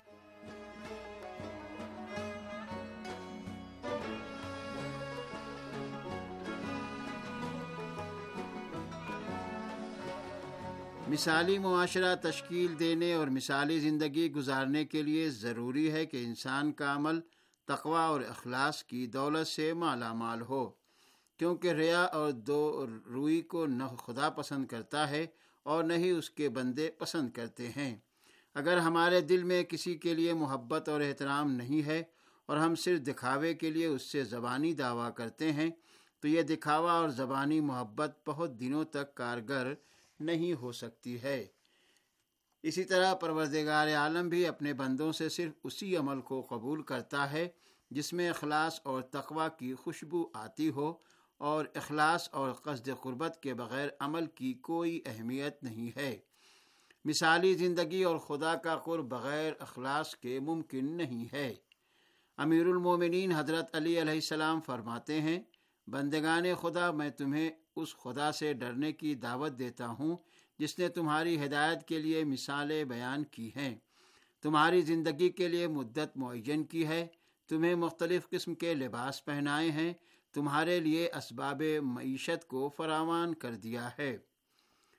مثالی معاشرہ تشکیل دینے اور مثالی زندگی گزارنے کے لیے ضروری ہے کہ انسان کا عمل تقوی اور اخلاص کی دولت سے مالا مال ہو، کیونکہ ریا اور دو روئی کو نہ خدا پسند کرتا ہے اور نہ ہی اس کے بندے پسند کرتے ہیں۔ اگر ہمارے دل میں کسی کے لیے محبت اور احترام نہیں ہے اور ہم صرف دکھاوے کے لیے اس سے زبانی دعویٰ کرتے ہیں تو یہ دکھاوا اور زبانی محبت بہت دنوں تک کارگر نہیں ہو سکتی ہے۔ اسی طرح پروردگار عالم بھی اپنے بندوں سے صرف اسی عمل کو قبول کرتا ہے جس میں اخلاص اور تقوی کی خوشبو آتی ہو، اور اخلاص اور قصد قربت کے بغیر عمل کی کوئی اہمیت نہیں ہے۔ مثالی زندگی اور خدا کا قرب بغیر اخلاص کے ممکن نہیں ہے۔ امیر المومنین حضرت علی علیہ السلام فرماتے ہیں، بندگان خدا، میں تمہیں اس خدا سے ڈرنے کی دعوت دیتا ہوں جس نے تمہاری ہدایت کے لیے مثالیں بیان کی ہیں، تمہاری زندگی کے لیے مدت معین کی ہے، تمہیں مختلف قسم کے لباس پہنائے ہیں، تمہارے لیے اسباب معیشت کو فراوان کر دیا ہے۔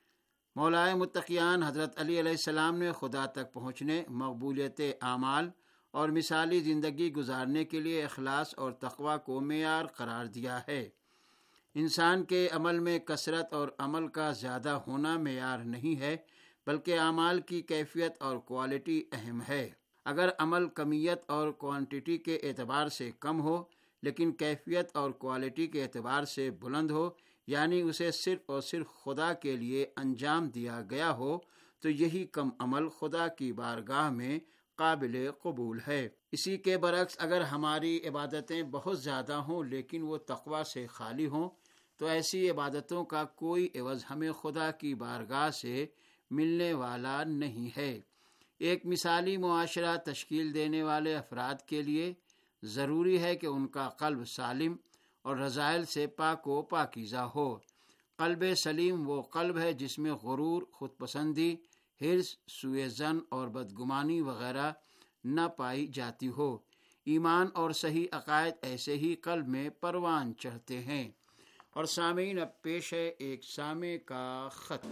مولائے متقیان حضرت علی علیہ السلام نے خدا تک پہنچنے، مقبولیت اعمال اور مثالی زندگی گزارنے کے لیے اخلاص اور تقوی کو معیار قرار دیا ہے۔ انسان کے عمل میں کثرت اور عمل کا زیادہ ہونا معیار نہیں ہے، بلکہ اعمال کی کیفیت اور کوالٹی اہم ہے۔ اگر عمل کمیت اور کوانٹٹی کے اعتبار سے کم ہو لیکن کیفیت اور کوالٹی کے اعتبار سے بلند ہو، یعنی اسے صرف اور صرف خدا کے لیے انجام دیا گیا ہو، تو یہی کم عمل خدا کی بارگاہ میں قابل قبول ہے۔ اسی کے برعکس اگر ہماری عبادتیں بہت زیادہ ہوں لیکن وہ تقوی سے خالی ہوں، تو ایسی عبادتوں کا کوئی عوض ہمیں خدا کی بارگاہ سے ملنے والا نہیں ہے۔ ایک مثالی معاشرہ تشکیل دینے والے افراد کے لیے ضروری ہے کہ ان کا قلب سالم اور رذائل سے پاک و پاکیزہ ہو۔ قلب سلیم وہ قلب ہے جس میں غرور، خود پسندی، حرص، سوء ظن اور بدگمانی وغیرہ نہ پائی جاتی ہو۔ ایمان اور صحیح عقائد ایسے ہی قلب میں پروان چڑھتے ہیں۔ اور سامعین، اب پیش ہے ایک سامع کا خط۔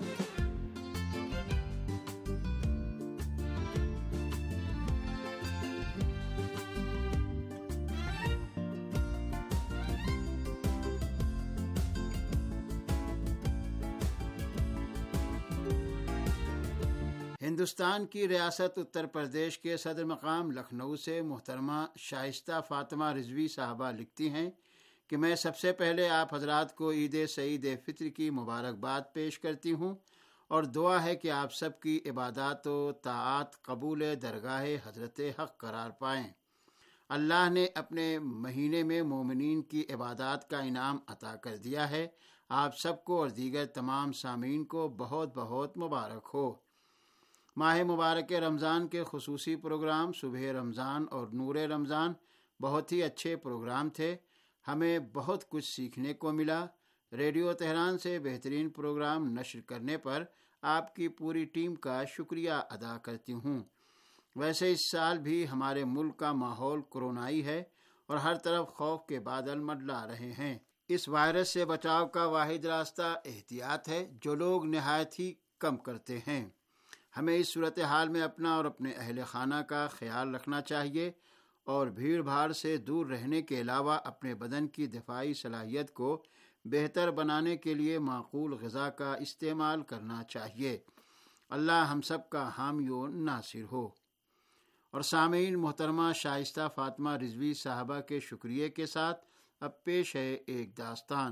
ہندوستان کی ریاست اتر پردیش کے صدر مقام لکھنؤ سے محترمہ شائستہ فاطمہ رضوی صاحبہ لکھتی ہیں کہ میں سب سے پہلے آپ حضرات کو عید سعید فطر کی مبارکباد پیش کرتی ہوں اور دعا ہے کہ آپ سب کی عبادات و طاعات قبول درگاہ حضرت حق قرار پائیں۔ اللہ نے اپنے مہینے میں مومنین کی عبادات کا انعام عطا کر دیا ہے۔ آپ سب کو اور دیگر تمام سامعین کو بہت بہت مبارک ہو۔ ماہ مبارک رمضان کے خصوصی پروگرام صبح رمضان اور نور رمضان بہت ہی اچھے پروگرام تھے۔ ہمیں بہت کچھ سیکھنے کو ملا۔ ریڈیو تہران سے بہترین پروگرام نشر کرنے پر آپ کی پوری ٹیم کا شکریہ ادا کرتی ہوں۔ ویسے اس سال بھی ہمارے ملک کا ماحول کرونائی ہے اور ہر طرف خوف کے بادل منڈلا رہے ہیں۔ اس وائرس سے بچاؤ کا واحد راستہ احتیاط ہے، جو لوگ نہایت ہی کم کرتے ہیں۔ ہمیں اس صورتحال میں اپنا اور اپنے اہل خانہ کا خیال رکھنا چاہیے اور بھیڑ بھاڑ سے دور رہنے کے علاوہ اپنے بدن کی دفاعی صلاحیت کو بہتر بنانے کے لیے معقول غذا کا استعمال کرنا چاہیے۔ اللہ ہم سب کا حامی و ناصر ہو۔ اور سامعین، محترمہ شائستہ فاطمہ رضوی صاحبہ کے شکریہ کے ساتھ اب پیش ہے ایک داستان۔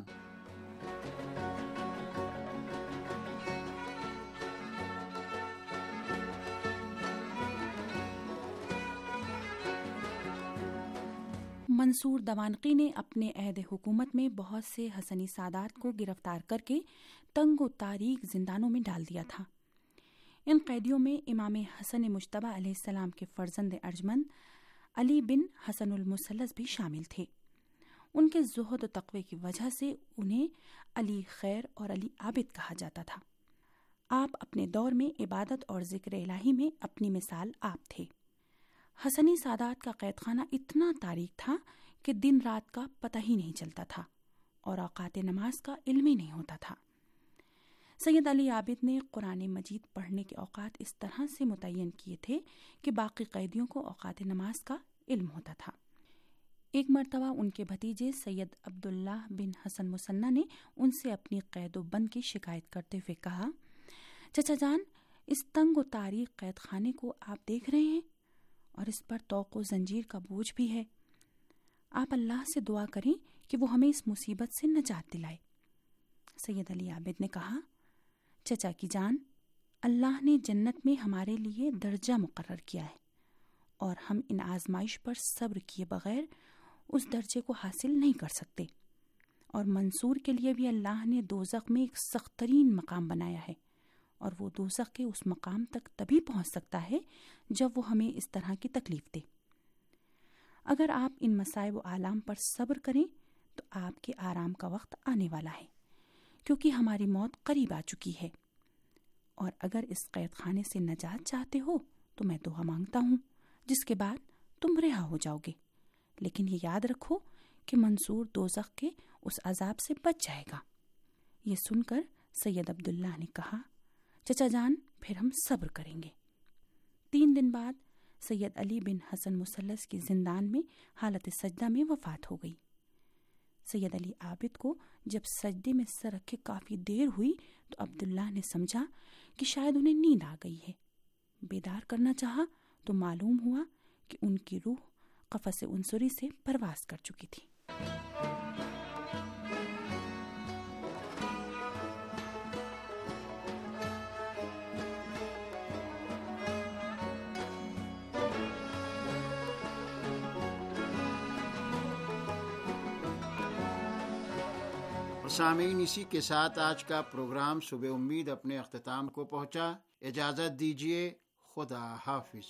منصور دوانقی نے اپنے عہد حکومت میں بہت سے حسنی سادات کو گرفتار کر کے تنگ و تاریک زندانوں میں ڈال دیا تھا۔ ان قیدیوں میں امام حسن مجتبی علیہ السلام کے فرزند ارجمند علی بن حسن المثلث بھی شامل تھے۔ ان کے زہد و تقوی کی وجہ سے انہیں علی خیر اور علی عابد کہا جاتا تھا۔ آپ اپنے دور میں عبادت اور ذکر الہی میں اپنی مثال آپ تھے۔ حسنی سادات کا قید خانہ اتنا تاریک تھا کہ دن رات کا پتہ ہی نہیں چلتا تھا اور اوقات نماز کا علم ہی نہیں ہوتا تھا۔ سید علی عابد نے قرآن مجید پڑھنے کے اوقات اس طرح سے متعین کیے تھے کہ باقی قیدیوں کو اوقات نماز کا علم ہوتا تھا۔ ایک مرتبہ ان کے بھتیجے سید عبداللہ بن حسن مثنی نے ان سے اپنی قید و بند کی شکایت کرتے ہوئے کہا، چچا جان، اس تنگ و تاریک قید خانے کو آپ دیکھ رہے ہیں اور اس پر طوق و زنجیر کا بوجھ بھی ہے۔ آپ اللہ سے دعا کریں کہ وہ ہمیں اس مصیبت سے نجات دلائے۔ سید علی عابد نے کہا، چچا کی جان، اللہ نے جنت میں ہمارے لیے درجہ مقرر کیا ہے اور ہم ان آزمائش پر صبر کیے بغیر اس درجے کو حاصل نہیں کر سکتے، اور منصور کے لیے بھی اللہ نے دوزخ میں ایک سخت ترین مقام بنایا ہے، اور وہ دوزخ کے اس مقام تک تبھی پہنچ سکتا ہے جب وہ ہمیں اس طرح کی تکلیف دے۔ اگر آپ ان مصائب و آلام پر صبر کریں تو آپ کے آرام کا وقت آنے والا ہے، کیونکہ ہماری موت قریب آ چکی ہے۔ اور اگر اس قید خانے سے نجات چاہتے ہو تو میں دعا مانگتا ہوں، جس کے بعد تم رہا ہو جاؤ گے، لیکن یہ یاد رکھو کہ منصور دوزخ کے اس عذاب سے بچ جائے گا۔ یہ سن کر سید عبداللہ نے کہا، چچا جان پھر ہم صبر کریں گے۔ تین دن بعد سید علی بن حسن مثلث کی زندان میں حالت سجدہ میں وفات ہو گئی۔ سید علی عابد کو جب سجدے میں سر رکھے کافی دیر ہوئی تو عبداللہ نے سمجھا کہ شاید انہیں نیند آ گئی ہے۔ بیدار کرنا چاہا تو معلوم ہوا کہ ان کی روح قفس عنصری سے پرواز کر چکی تھی۔ سامعین، اسی کے ساتھ آج کا پروگرام صبح امید اپنے اختتام کو پہنچا۔ اجازت دیجیے، خدا حافظ۔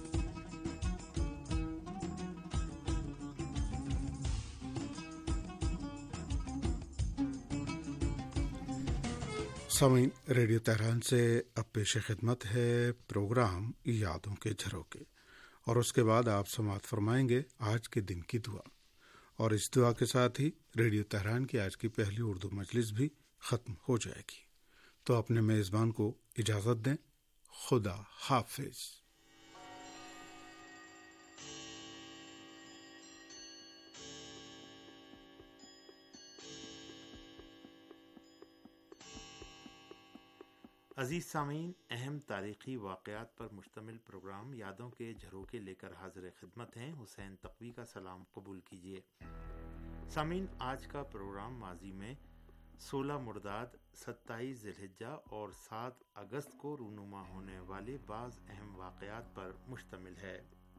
سامعین، ریڈیو تہران سے اب پیش خدمت ہے پروگرام یادوں کے جھروکے، اور اس کے بعد آپ سماعت فرمائیں گے آج کے دن کی دعا، اور اس دعا کے ساتھ ہی ریڈیو تہران کی آج کی پہلی اردو مجلس بھی ختم ہو جائے گی۔ تو اپنے میزبان کو اجازت دیں، خدا حافظ۔ عزیز سامعین، اہم تاریخی واقعات پر مشتمل پروگرام یادوں کے جھروکے لے کر حاضر خدمت ہیں۔ حسین تقوی کا سلام قبول کیجیے۔ سامعین، آج کا پروگرام ماضی میں سولہ مرداد، ستائیس ذی الحجہ اور سات اگست کو رونما ہونے والے بعض اہم واقعات پر مشتمل ہے۔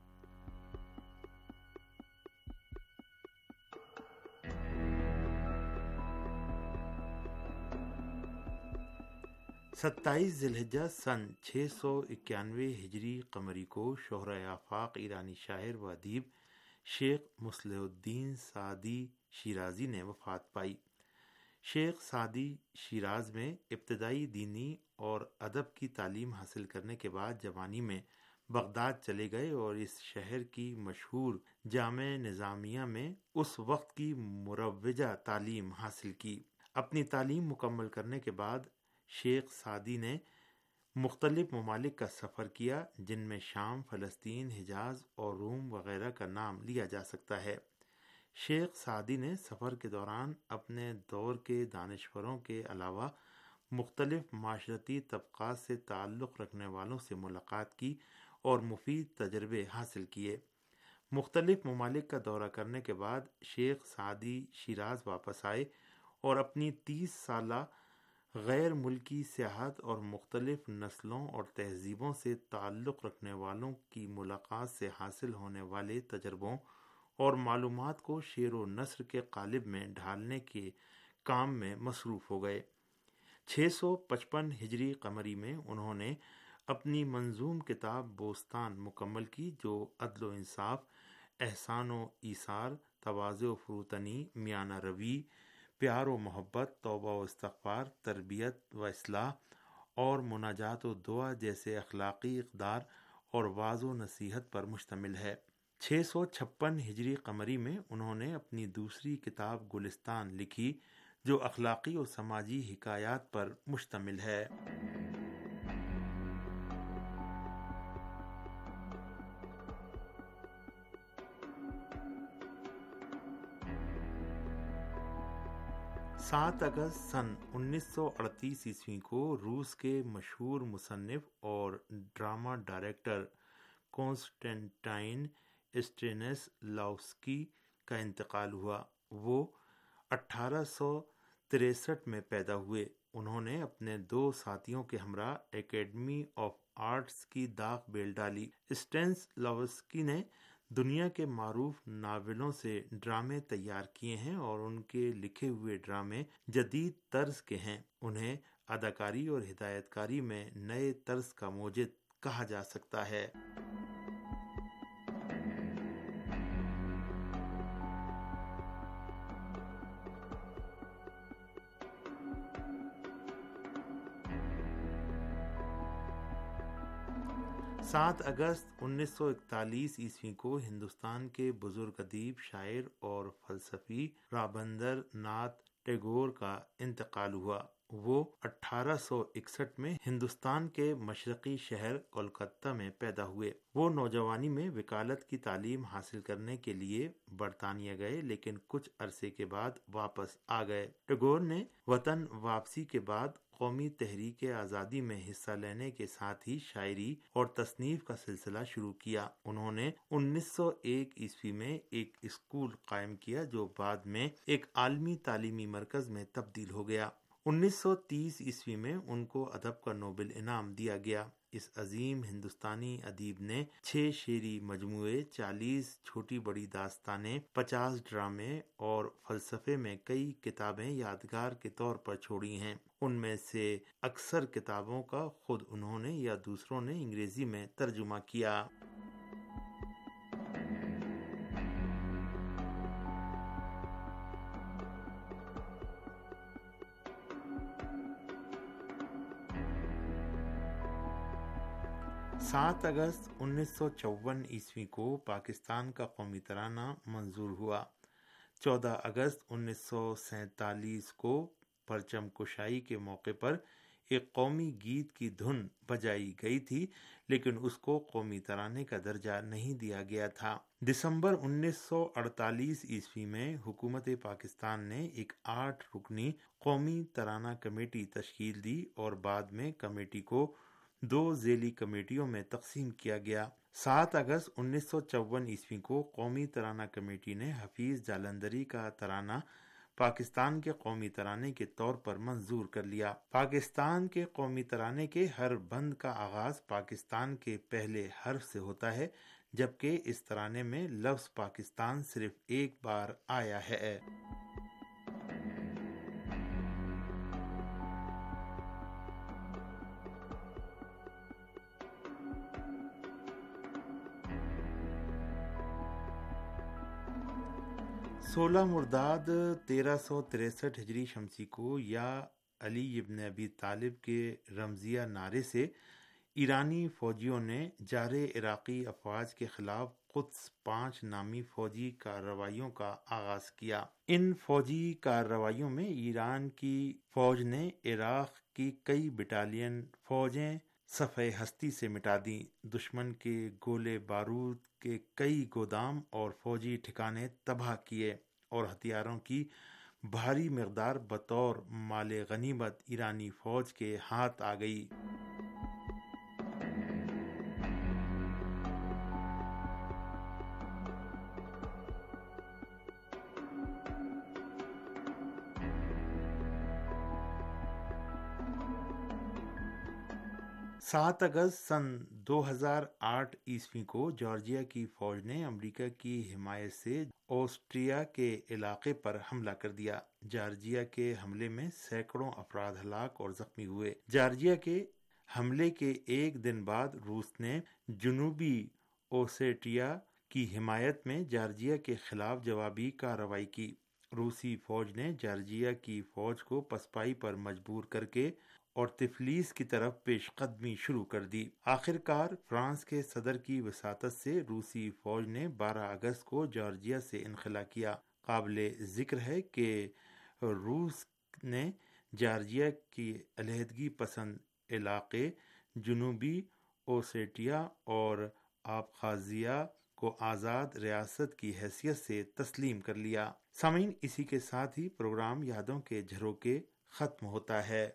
ستائیس ذی الحجہ سن چھ سو اکیانوے ہجری قمری کو شہرہ آفاق ایرانی شاعر و ادیب شیخ مصلح الدین سعدی شیرازی نے وفات پائی۔ شیخ سعدی شیراز میں ابتدائی دینی اور ادب کی تعلیم حاصل کرنے کے بعد جوانی میں بغداد چلے گئے اور اس شہر کی مشہور جامع نظامیہ میں اس وقت کی مروجہ تعلیم حاصل کی۔ اپنی تعلیم مکمل کرنے کے بعد شیخ سعدی نے مختلف ممالک کا سفر کیا، جن میں شام، فلسطین، حجاز اور روم وغیرہ کا نام لیا جا سکتا ہے۔ شیخ سعدی نے سفر کے دوران اپنے دور کے دانشوروں کے علاوہ مختلف معاشرتی طبقات سے تعلق رکھنے والوں سے ملاقات کی اور مفید تجربے حاصل کیے۔ مختلف ممالک کا دورہ کرنے کے بعد شیخ سعدی شیراز واپس آئے اور اپنی تیس سالہ غیر ملکی سیاحت اور مختلف نسلوں اور تہذیبوں سے تعلق رکھنے والوں کی ملاقات سے حاصل ہونے والے تجربوں اور معلومات کو شعر و نثر کے قالب میں ڈھالنے کے کام میں مصروف ہو گئے۔ چھ سو پچپن ہجری قمری میں انہوں نے اپنی منظوم کتاب بوستان مکمل کی، جو عدل و انصاف، احسان و ایثار، تواضع و فروتنی، میانہ روی، پیار و محبت، توبہ و استغفار، تربیت و اصلاح اور مناجات و دعا جیسے اخلاقی اقدار اور وعظ و نصیحت پر مشتمل ہے۔ چھ سو چھپن ہجری قمری میں انہوں نے اپنی دوسری کتاب گلستان لکھی، جو اخلاقی اور سماجی حکایات پر مشتمل ہے۔ سات اگست سن انیس سو اڑتیس عیسوی کو روس کے مشہور مصنف اور drama director Konstantin Stanislavski کا انتقال ہوا۔ وہ اٹھارہ سو تریسٹھ میں پیدا ہوئے۔ انہوں نے اپنے دو ساتھیوں کے ہمراہ اکیڈمی آف آرٹس کی داغ بیل ڈالی۔ اسٹینس لاوسکی نے دنیا کے معروف ناولوں سے ڈرامے تیار کیے ہیں اور ان کے لکھے ہوئے ڈرامے جدید طرز کے ہیں۔ انہیں اداکاری اور ہدایت کاری میں نئے طرز کا موجد کہا جا سکتا ہے۔ سات اگست انیس سو اکتالیس عیسوی کو ہندوستان کے بزرگ ادیب، شاعر اور فلسفی رابندر ناتھ ٹیگور کا انتقال ہوا۔ وہ اٹھارہ سو اکسٹھ میں ہندوستان کے مشرقی شہر کولکتہ میں پیدا ہوئے۔ وہ نوجوانی میں وکالت کی تعلیم حاصل کرنے کے لیے برطانیہ گئے، لیکن کچھ عرصے کے بعد واپس آ گئے۔ ٹیگور نے وطن واپسی کے بعد قومی تحریک آزادی میں حصہ لینے کے ساتھ ہی شاعری اور تصنیف کا سلسلہ شروع کیا۔ انہوں نے انیس سو ایک عیسوی میں ایک اسکول قائم کیا جو بعد میں ایک عالمی تعلیمی مرکز میں تبدیل ہو گیا۔ انیس سو تیس عیسوی میں ان کو ادب کا نوبل انعام دیا گیا۔ اس عظیم ہندوستانی ادیب نے چھ شعری مجموعے، چالیس چھوٹی بڑی داستانیں، پچاس ڈرامے اور فلسفے میں کئی کتابیں یادگار کے طور پر چھوڑی ہیں۔ ان میں سے اکثر کتابوں کا خود انہوں نے یا دوسروں نے انگریزی میں ترجمہ کیا۔ سات اگست انیس سو چون عیسوی کو پاکستان کا قومی ترانہ منظور ہوا۔ چودہ اگست انیس سو سینتالیس کو پرچم کشائی کے موقع پر ایک قومی گیت کی دھن بجائی گئی تھی، لیکن اس کو قومی ترانے کا درجہ نہیں دیا گیا تھا۔ دسمبر انیس سو اڑتالیس عیسوی میں حکومت پاکستان نے ایک آٹھ رکنی قومی ترانہ کمیٹی تشکیل دی اور بعد میں کمیٹی کو دو ذیلی کمیٹیوں میں تقسیم کیا گیا۔ سات اگست انیس سو چون عیسوی کو قومی ترانہ کمیٹی نے حفیظ جالندھری کا ترانہ پاکستان کے قومی ترانے کے طور پر منظور کر لیا۔ پاکستان کے قومی ترانے کے ہر بند کا آغاز پاکستان کے پہلے حرف سے ہوتا ہے، جبکہ اس ترانے میں لفظ پاکستان صرف ایک بار آیا ہے۔ سولہ مرداد تیرہ سو تریسٹھ ہجری شمسی کو یا علی ابن ابی طالب کے رمزیہ نعرے سے ایرانی فوجیوں نے جار عراقی افواج کے خلاف قدس پانچ نامی فوجی کارروائیوں کا آغاز کیا۔ ان فوجی کارروائیوں میں ایران کی فوج نے عراق کی کئی بٹالین فوجیں صفحہ ہستی سے مٹا دیں، دشمن کے گولے بارود کے کئی گودام اور فوجی ٹھکانے تباہ کیے اور ہتھیاروں کی بھاری مقدار بطور مال غنیمت ایرانی فوج کے ہاتھ آ گئی۔ سات اگست سن دو ہزار آٹھ عیسوی کو جارجیا کی فوج نے امریکہ کی حمایت سے آسٹریا کے علاقے پر حملہ کر دیا۔ جارجیا کے حملے میں سینکڑوں افراد ہلاک اور زخمی ہوئے۔ جارجیا کے حملے کے ایک دن بعد روس نے جنوبی اوسیٹیا کی حمایت میں جارجیا کے خلاف جوابی کارروائی کی۔ روسی فوج نے جارجیا کی فوج کو پسپائی پر مجبور کر کے اور تفلیس کی طرف پیش قدمی شروع کر دی۔ آخر کار فرانس کے صدر کی وساطت سے روسی فوج نے بارہ اگست کو جارجیا سے انخلا کیا۔ قابل ذکر ہے کہ روس نے جارجیا کی علیحدگی پسند علاقے جنوبی اوسیٹیا اور ابخازیہ کو آزاد ریاست کی حیثیت سے تسلیم کر لیا۔ سامعین، اسی کے ساتھ ہی پروگرام یادوں کے جھروکے ختم ہوتا ہے۔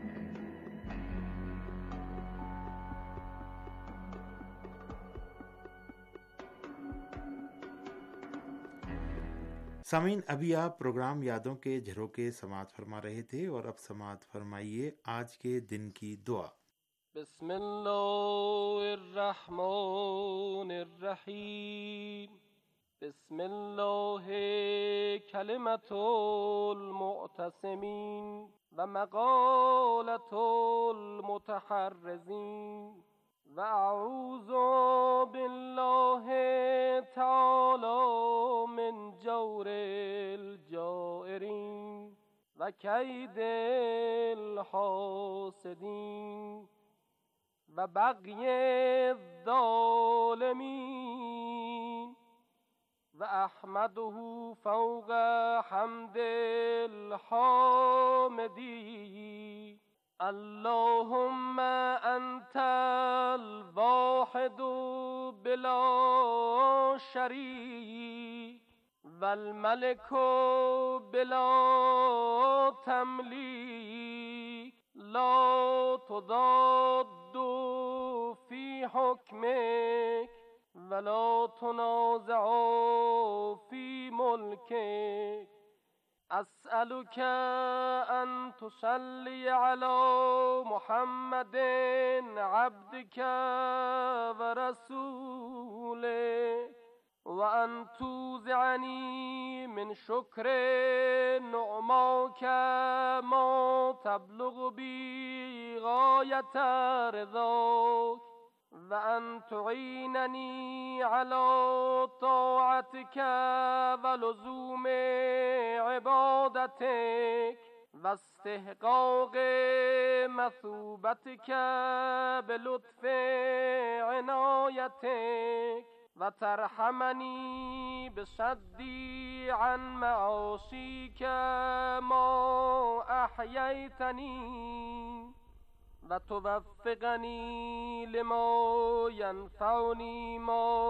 سامعین، ابھی آپ پروگرام یادوں کے جھروکے سماعت فرما رہے تھے اور اب سماعت فرمائیے آج کے دن کی دعا۔ بسم اللہ الرحمن الرحیم۔ بسم اللہ کلمۃ المعتصمین و مقالۃ المتحرزین و اعوذ باللہ تعالی من جور الجائرین و کید الحاسدین و بغی الظالمین و احمدہ فوق حمد الحامدین اللهم انت الواحد بلا شریک والملك بلا تملیک لا تضاد في حكمك ولا تنازع في ملكك أسألك أن تصلي على محمد عبدك ورسولك وأن توزعني من شكر نعماك ما تبلغ بي غاية رضاك وأن تعينني على طاعتك ولزوم عبادتك واستحقاق مثوبتك بلطف عنايتك وترحمني بصدي عن معاصيك ما أحييتني وتوفقني لما ينفعني ما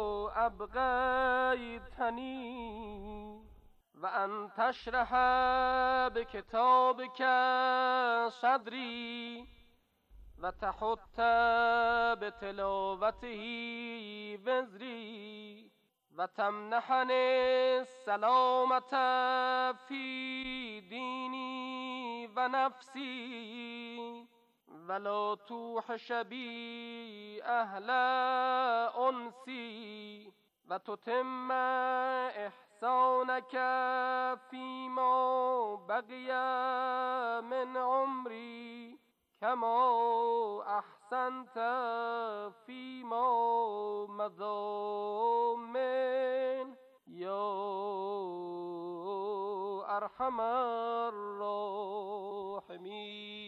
أبغيتني وأن تشرح بكتابك صدري وتحط بتلاوته وزري وتمنحني السلامة في ديني ونفسي ولا توحش بي أهل أنسي وتتم إحسانك فيما بقي من عمري كما أحسنت فيما مضى من يا أرحم الراحمين.